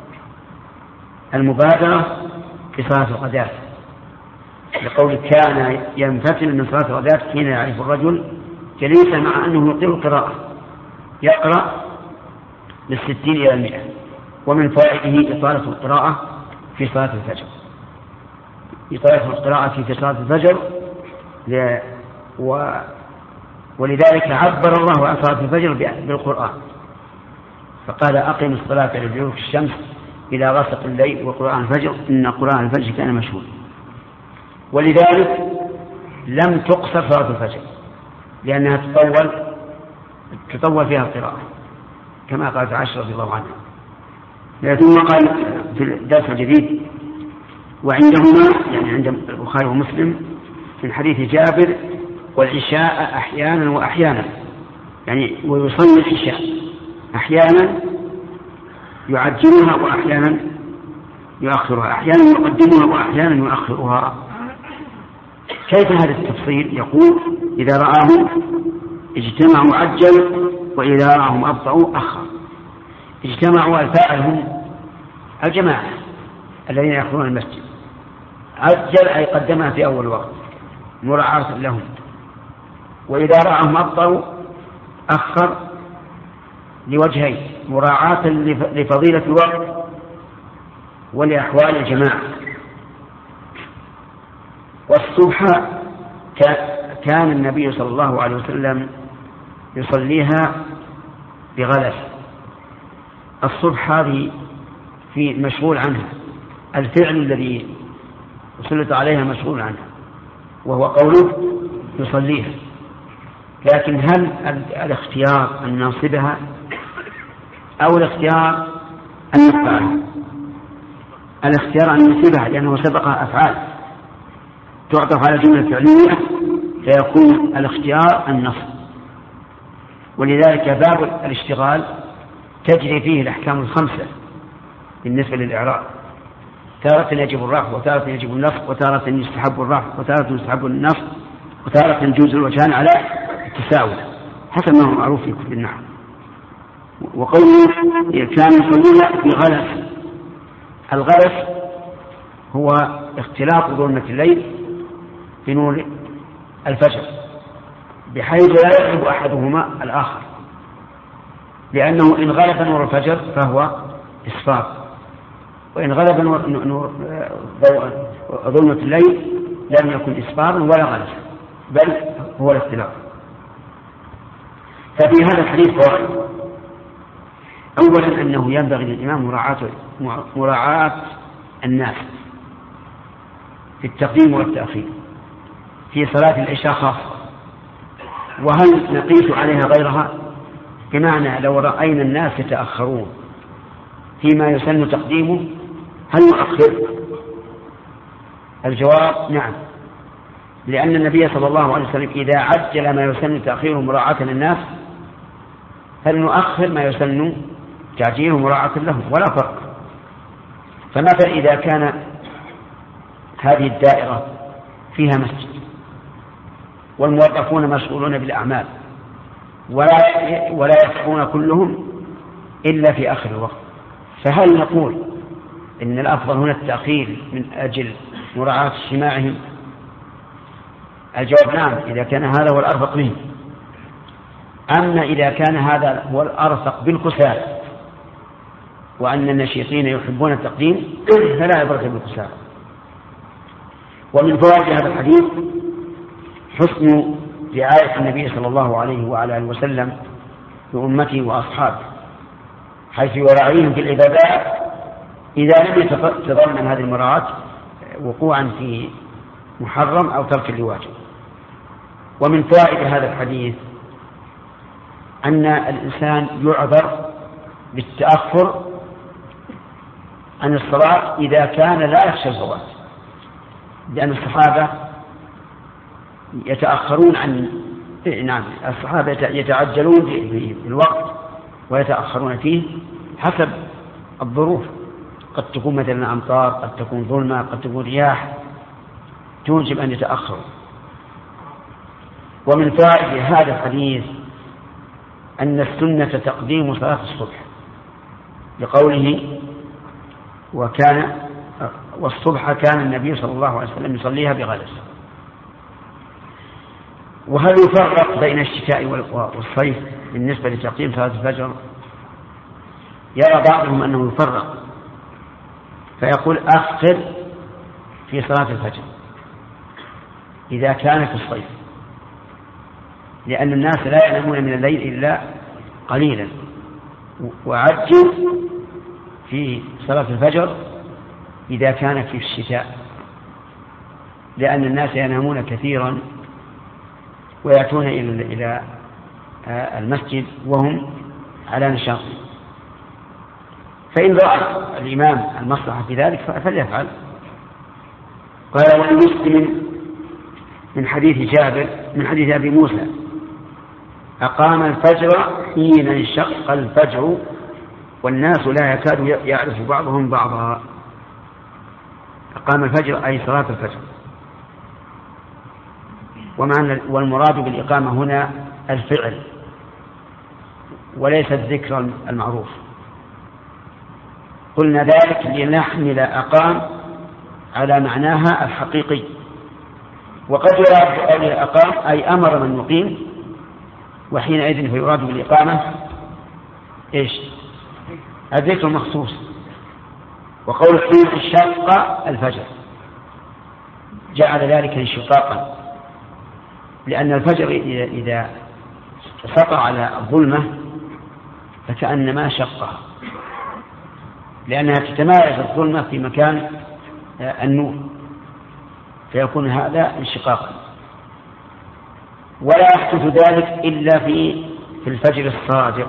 المبادرة في صلاة الغداة، لقول كان ينفتل من صلاة الغداة حين يعرف الرجل جليسا مع أنه يطيل القراءة يقرأ بالستين إلى المئة. ومن فوائده إطالة القراءة في صلاة الفجر إطالة القراءة في صلاة الفجر و... ولذلك عبر الله عن صلاة الفجر بالقرآن فقال أقم الصلاة لدلوك الشمس إلى غسق الليل وقرآن الفجر إن قرآن الفجر كان مشهودا. ولذلك لم تقصر صلاة الفجر لأنها تطول تطول فيها القراءة كما قالت عائشة رضي الله عنها. ثم قال في الدرس الجديد وعندهما يعني عند البخاري ومسلم من حديث جابر والعشاء أحيانا وأحيانا، يعني ويصلي العشاء أحيانا يعجلها وأحيانا يؤخرها، أحيانا يقدمها وأحيانا يؤخرها. كيف هذا التفصيل؟ يقول إذا رآهم اجتمعوا عجل وإذا رآهم أبطأوا أخر. اجتمعوا الفاعل هم الجماعة الذين يأخذون المسجد، عجل أي قدمها في أول وقت مراعاة لهم، وإذا رآهم أبطأوا أخر لوجهين مراعاة لفضيلة الوقت ولأحوال الجماعة. والصبح كان النبي صلى الله عليه وسلم يصليها بغلس. الصبح هذه في مشغول عنها، الفعل الذي سلط عليها مشغول عنها وهو قوله يصليها. لكن هل الاختيار أن ننصبها أو الاختيار أن نفعلها؟ الاختيار أن ننصبها لأنه سبقها أفعال تعطف على جملة فعلية فيكون الاختيار النصب. ولذلك باب الاشتغال تجري فيه الأحكام الخمسة بالنسبة للإعراب، تارة يجب الرفع وتارة يجب النصب وتارة يستحب الرفع وتارة يستحب النصب وتارة يجوز الوجهان على التساوي حسب ما هو معروف في كتب النحو. وقوله كان يصليها في غلس. الغلس هو اختلاط ظلمة الليل بنور الفجر بحيث لا يغلب أحدهما الآخر، لأنه إن غلب نور الفجر فهو إسفار، وإن غلب نور, نور ظلمة الليل لم يكن إسفارا ولا غلس بل هو الاختلاط. ففي هذا الحديث فوائد. أولا أنه ينبغي للإمام مراعاة مراعاة الناس في التقديم والتأخير في صلاة العشاء خاصة. وهل نقيس عليها غيرها؟ بمعنى لو رأينا الناس يتأخرون فيما يسن تقديمه هل نؤخر؟ الجواب نعم، لأن النبي صلى الله عليه وسلم إذا عجل ما يسن تأخيره مراعاة للناس فلنؤخر ما يسن تعجيله مراعاة له، ولا فرق. فمثلا إذا كان هذه الدائرة فيها مسجد والموظفون مشغولون بالأعمال ولا ولا يفقون كلهم إلا في آخر الوقت، فهل نقول إن الأفضل هنا التأخير من أجل مراعاة اجتماعهم؟ الجواب نعم إذا كان هذا هو الأرفق به. أما إذا كان هذا هو الأرفق بالكسالى وأن النشيطين يحبون التقديم فلا يبرك بالكسالى. ومن فوائد هذا الحديث حسن رعاية النبي صلى الله عليه وعلى آله وسلم لأمته وأصحابه، حيث يراعيهم في العبادات إذا لم يتضمن هذه المراعاة وقوعا في محرم أو ترك لواجب. ومن فوائد هذا الحديث أن الإنسان يعذر بالتأخر عن الصلاة إذا كان لا يخشى الفوات، لأن الصحابة يتأخرون عن نعم الصحابة يتعجلون في الوقت ويتأخرون فيه حسب الظروف، قد تكون مثلا أمطار، قد تكون ظلمة، قد تكون رياح توجب أن يتأخروا. ومن فائدة هذا الحديث أن السنة تقديم صلاة الصبح لقوله وكان والصبح كان النبي صلى الله عليه وسلم يصليها بغلس. وهل يفرق بين الشتاء والصيف بالنسبة لتقديم صلاة الفجر؟ يرى بعضهم أنه يفرق فيقول أخر في صلاة الفجر إذا كان في الصيف، لأن الناس لا ينامون من الليل إلا قليلا، وعجل في صلاة الفجر إذا كان في الشتاء، لأن الناس ينامون كثيرا ويأتون إلى المسجد وهم على نشاط. فإن رأى الإمام المصلحة في ذلك فليفعل. قال والمسلم من حديث جابر من حديث أبي موسى أقام الفجر حين انشق الفجر والناس لا يكاد يعرف بعضهم بعضا. أقام الفجر أي صلاة الفجر. ومعنى والمراد بالإقامة هنا الفعل وليس الذكر المعروف. قلنا ذلك لنحمل أقام على معناها الحقيقي، وقد يراد الأقام أي أمر من يقيم، وحينئذ فيراد بالإقامة إيش؟ الذكر المخصوص. وقول حين انشق الفجر جعل ذلك انشقاقا، لأن الفجر إذا سقط على الظلمة فكأنما شقها، لأنها تتمايز الظلمة في مكان النور، فيكون هذا انشقاقا. ولا يحدث ذلك إلا في في الفجر الصادق.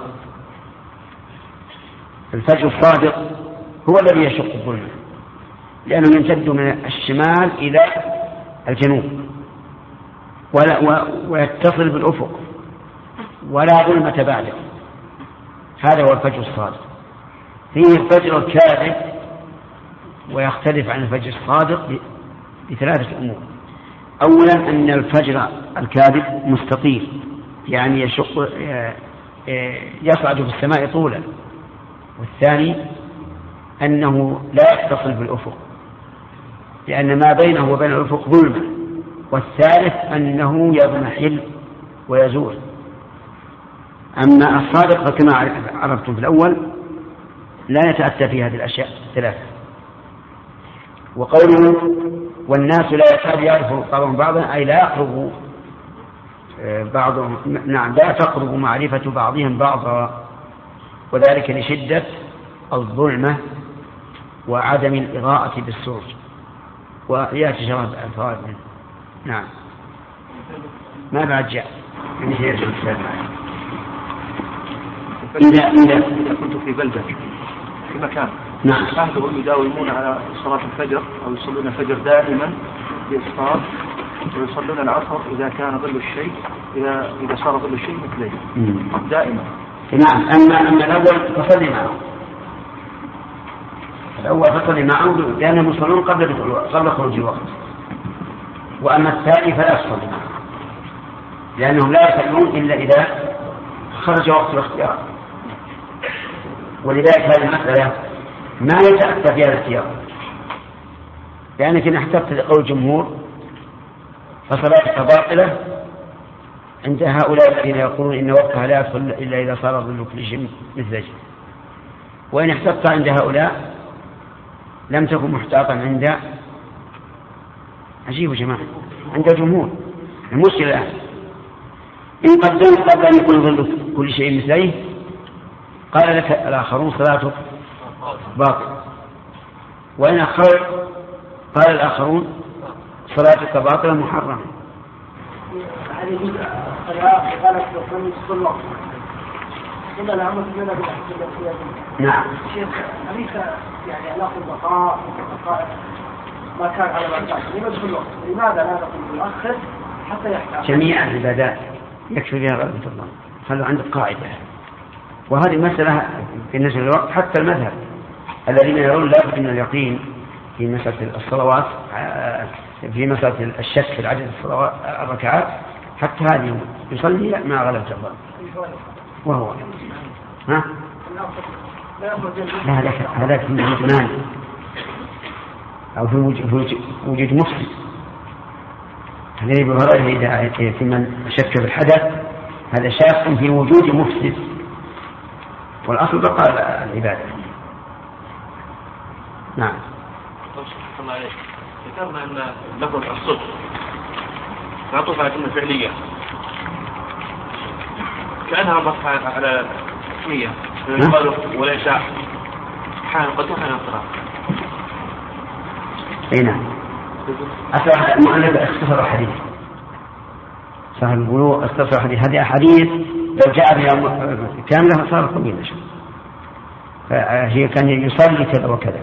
الفجر الصادق هو الذي يشق الظلمة، لأنه يمتد من الشمال إلى الجنوب ولا ويتصل بالأفق ولا ظلمة بعده. هذا هو الفجر الصادق. فيه الفجر الكاذب ويختلف عن الفجر الصادق بثلاثة أمور. أولا أن الفجر الكاذب مستطيل، يعني يشق يصعد في السماء طولا. والثاني أنه لا يتصل بالأفق، لأن ما بينه وبين الأفق ظلمة. والثالث أنه يضمحل ويزول. أما الصادق فكما عرفتم في الأول لا يتأتى في هذه الأشياء الثلاثة. وقوله والناس لا يكاد يعرفوا بعضهم بعضا أي لا يقرب بعضهم نعم لا تقرب معرفة بعضهم بعضا، وذلك لشدة الظلمة وعدم الإضاءة بالسرج. ويأتي شراب الفوائد منه. نعم ما بعد جاء يعني هي إذا إذا كنت في بلدة في مكان نعم أهلهم يداومون على صلاة الفجر أو يصلون الفجر دائما بإسفار، ويصلون العصر إذا كان ظل الشيء إذا إذا صار ظل الشيء مثليه دائما. نعم. أما أما الأول فصلي معه، الأول فصلي معه لأنهم يصلون قبل قبل خروج الوقت، وأما الثاني فلا يصلي معه لأنهم لا يصلون إلا إذا خرج وقت الاختيار. ولذلك هذه المسألة ما يتأتى فيها الاختيار، لأنك إن احتفت لقول الجمهور فصلاتك باطلة عند هؤلاء الذين يقولون إن وقتها لا يدخل إلا إذا صار ظل كل شيء مثله. وإن احتفت عند هؤلاء لم تكن محتاطا عند عجيب يا جماعة عند الجمهور. المشكلة الآن إن قدمت قبل أن يكون ظل كل شيء مثله قال لك الآخرون صلاتك باطل، وإن أخرت قال الآخرون صلاتك باطلة محرمة. هذه جزء الخلاف قالت من كل وقت إلا العمل لنا بالأحكام. نعم. شيخ أليس يعني نأخذ بقاء بقاء ما كان على ما كان لماذا كل وقت؟ لماذا لا نقول نؤخر حتى يحتاج جميع العبادات يكفي بها رحمة الله. خلوا عندك قاعدة، وهذه مسألة بالنسبة للوقت حتى المذهب الذين يرون لا بد من اليقين في مسألة الصلوات في مسألة الشك في العدد الصلوات الركعات حتى هذه يصلي ما غلبت الله وهو ها لا هذاك هذاك في الإيمان أو في وجود مسلم. الذي بهذا إذا في من شك في الحدث هذا شاك في وجود مفسد، والأصل بقاء العبادة. نعم. الله عليك. ذكرنا أن لفظ الصدق معطوف على كلمة فعلية كأنها مصحة على اسمية يقال ولا شاء حال قد وحنا الصلاة. أي نعم. أصلا المؤلف اختصر حديث صاحب البلوغ اختصر حديث. هذه أحاديث لو جاء بها كاملة صارت طويلة، فهي كان يصلي كذا وكذا.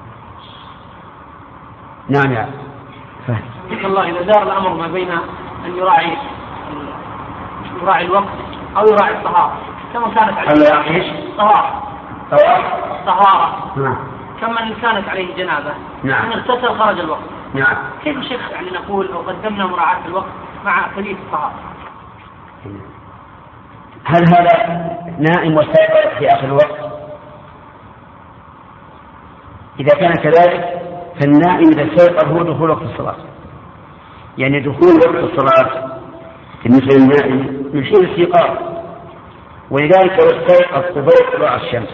نعم يا فهم. الله إذا دار الأمر ما بين أن يراعي يراعي الوقت أو يراعي الطهارة كما كانت عليه ايش؟ طهارة طهارة طهارة نعم. كما أن كانت عليه جنابة نعم. أن اغتسل خرج الوقت. نعم. كيف شيخ يعني نقول أو قدمنا مراعاة الوقت مع كلية الطهارة؟ هل هذا نائم واستيقظ في آخر الوقت؟ إذا كان كذلك فالنائم إذا استيقظ هو دخول وقت الصلاة، يعني دخول وقت الصلاة بالنسبة للنائم من حين الاستيقاظ. ولذلك لو استيقظ قبيل طلوع الشمس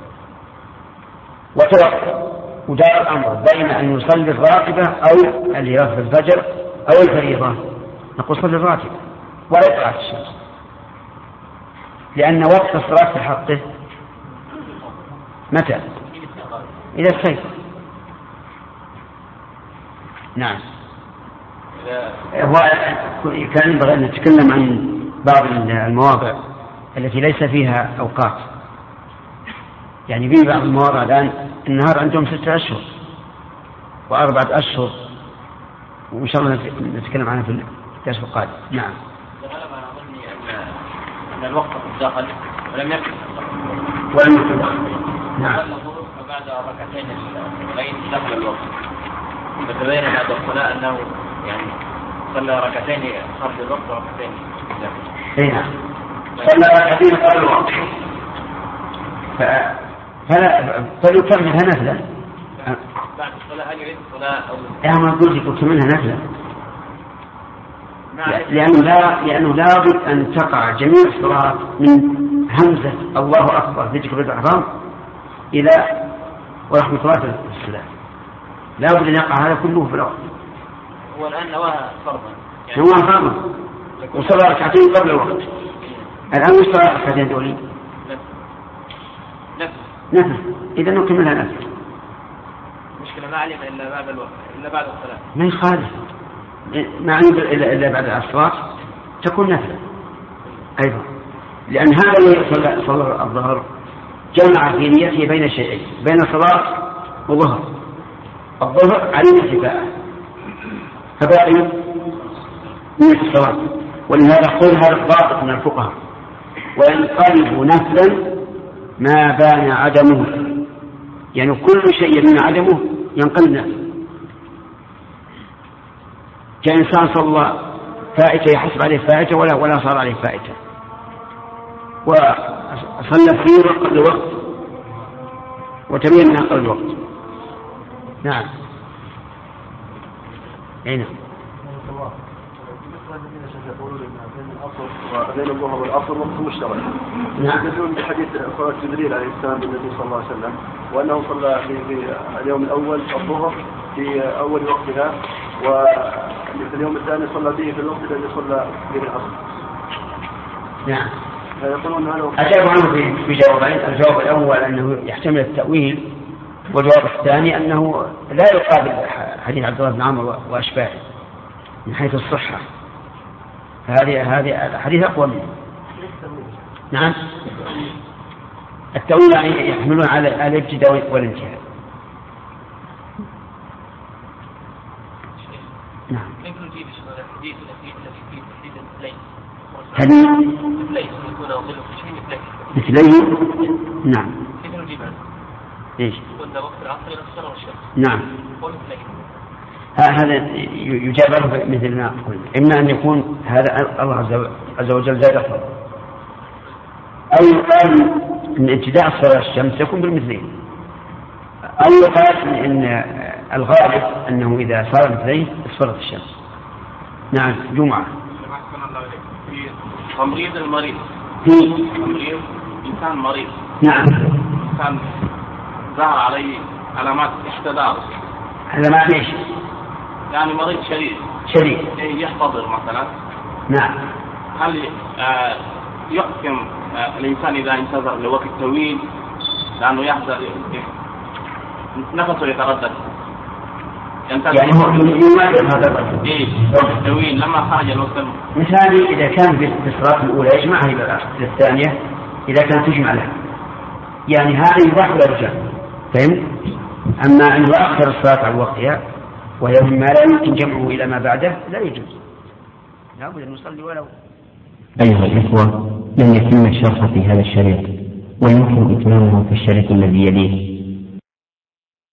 وتوقف ودار الأمر بين أن يصلي الراتبة أو اللي يرفض الفجر أو الفريضة نقول صلي الراتبة ولا طلعت الشمس، لأن وقت الصلاة في حقه متى؟ إذا استيقظ. نعم. هو كان ينبغي أن نتكلم عن بعض المواضع التي ليس فيها أوقات، يعني في بعض المواضع الآن النهار عندهم ستة أشهر وأربعة أشهر، وإن شاء الله نتكلم عنها في الدرس القادم. نعم. غلب على ظني أن الوقت دخل ولم يكن ولم يكن نعم. فبعد ركعتين الغين دخل الوقت فتبين بعد الصلاة أنه يعني صلى ركعتين خارج الوقت وركعتين داخل. نعم. صلى ركعتين خارج الوقت فلا فليكملها نفلا بعد الصلاة. هل يعيد الصلاة أو يا ما قلت يكملها نفلا لأنه لا لأنه لابد أن تقع جميع الصلاة من همزة الله أكبر في ذكر الإحرام إلى ورحمة الله السلام، لابد أن يقع هذا كله في الوقت. هو الآن نواها فرضا يعني نواها فرضا وصلى ركعتين قبل الوقت. الآن مش صلى ركعتين دولي نفس نفس إذا نكملها نفس. مشكلة ما علم إلا بعد الوقت إلا بعد الصلاة ما يخالف ما علم إلا بعد الصلاة تكون نفسه أيضا، لأن هذا الذي صلى صلى الظهر جمع في نيته بين شيئين بين صلاة وظهر. الظهر علم اتباعه فباقي نية الصلاة. ولهذا قل هذا الضابط من الفقهاء: وينقلب نفلا ما بان عدمه، يعني كل شيء من عدمه ينقلب نفلا. كإنسان صلى فائتة يحسب عليه فائتة ولا ولا صار عليه فائتة، وصلى في قبل الوقت وتبين من قبل الوقت. نعم. أي نعم. وبين الظهر والعصر وقت مشترك. نعم. يدلون بحديث صلاة جبريل عليه السلام بالنبي صلى الله عليه وسلم، وأنه صلى في اليوم الأول الظهر في أول وقتها، وفي اليوم الثاني صلى به في الوقت الذي صلى به العصر. نعم. فيقولون هذا أجاب عنه في جوابين: الجواب الأول أنه يحتمل التأويل، والجواب الثاني أنه لا يقابل حديث عبد الله بن عمرو وأشباهه من حيث الصحة، هذه هذه الحديث أقوى منه. نعم. التأويل يعني يحملون على الابتداء والانتهاء. نعم. الحديث الذي فيه تحديد الليل. حديث الليل يكون ظل في شيء مثليه. نعم. كيف نجيب عنه؟ ايش؟ قلنا وقت العصر يصير والشمس. نعم. هذا يجاب عنه مثل ما قلنا: إما أن يكون هذا الله عز وجل زاد أفضل، أو يقال أن ابتداء صلاة الشمس يكون بالمثلين، أو يقال أن الغالب أنه إذا صار مثلين صلاة الشمس. نعم. جمعة. في تمريض المريض، في تمريض إنسان مريض، نعم، إنسان ظهر عليه علامات احتضار. علامات ايش؟ يعني مريض شديد شديد يحتضر مثلا. نعم. هل آه يحكم آه الإنسان إذا انتظر لوقت طويل لأنه يحذر نفسه يتردد، يعني هو يمارس هذا الرجل إيه وقت طويل لما خرج الوقت؟ مثالي إذا كان في الصلاة الأولى يجمعها إلى الثانية إذا كانت تجمع لها، يعني هذا يباح للرجال، فهم؟ أما أن يؤخر الصلاة عن وقتها وهي مما لا يمكن جمعه إلى ما بعده لا يجوز، لا بد أن نصلي ولو. أيها الإخوة، لم يتم الشرح في هذا الشريط، ويمكن إتمامه في الشريط الذي يليه.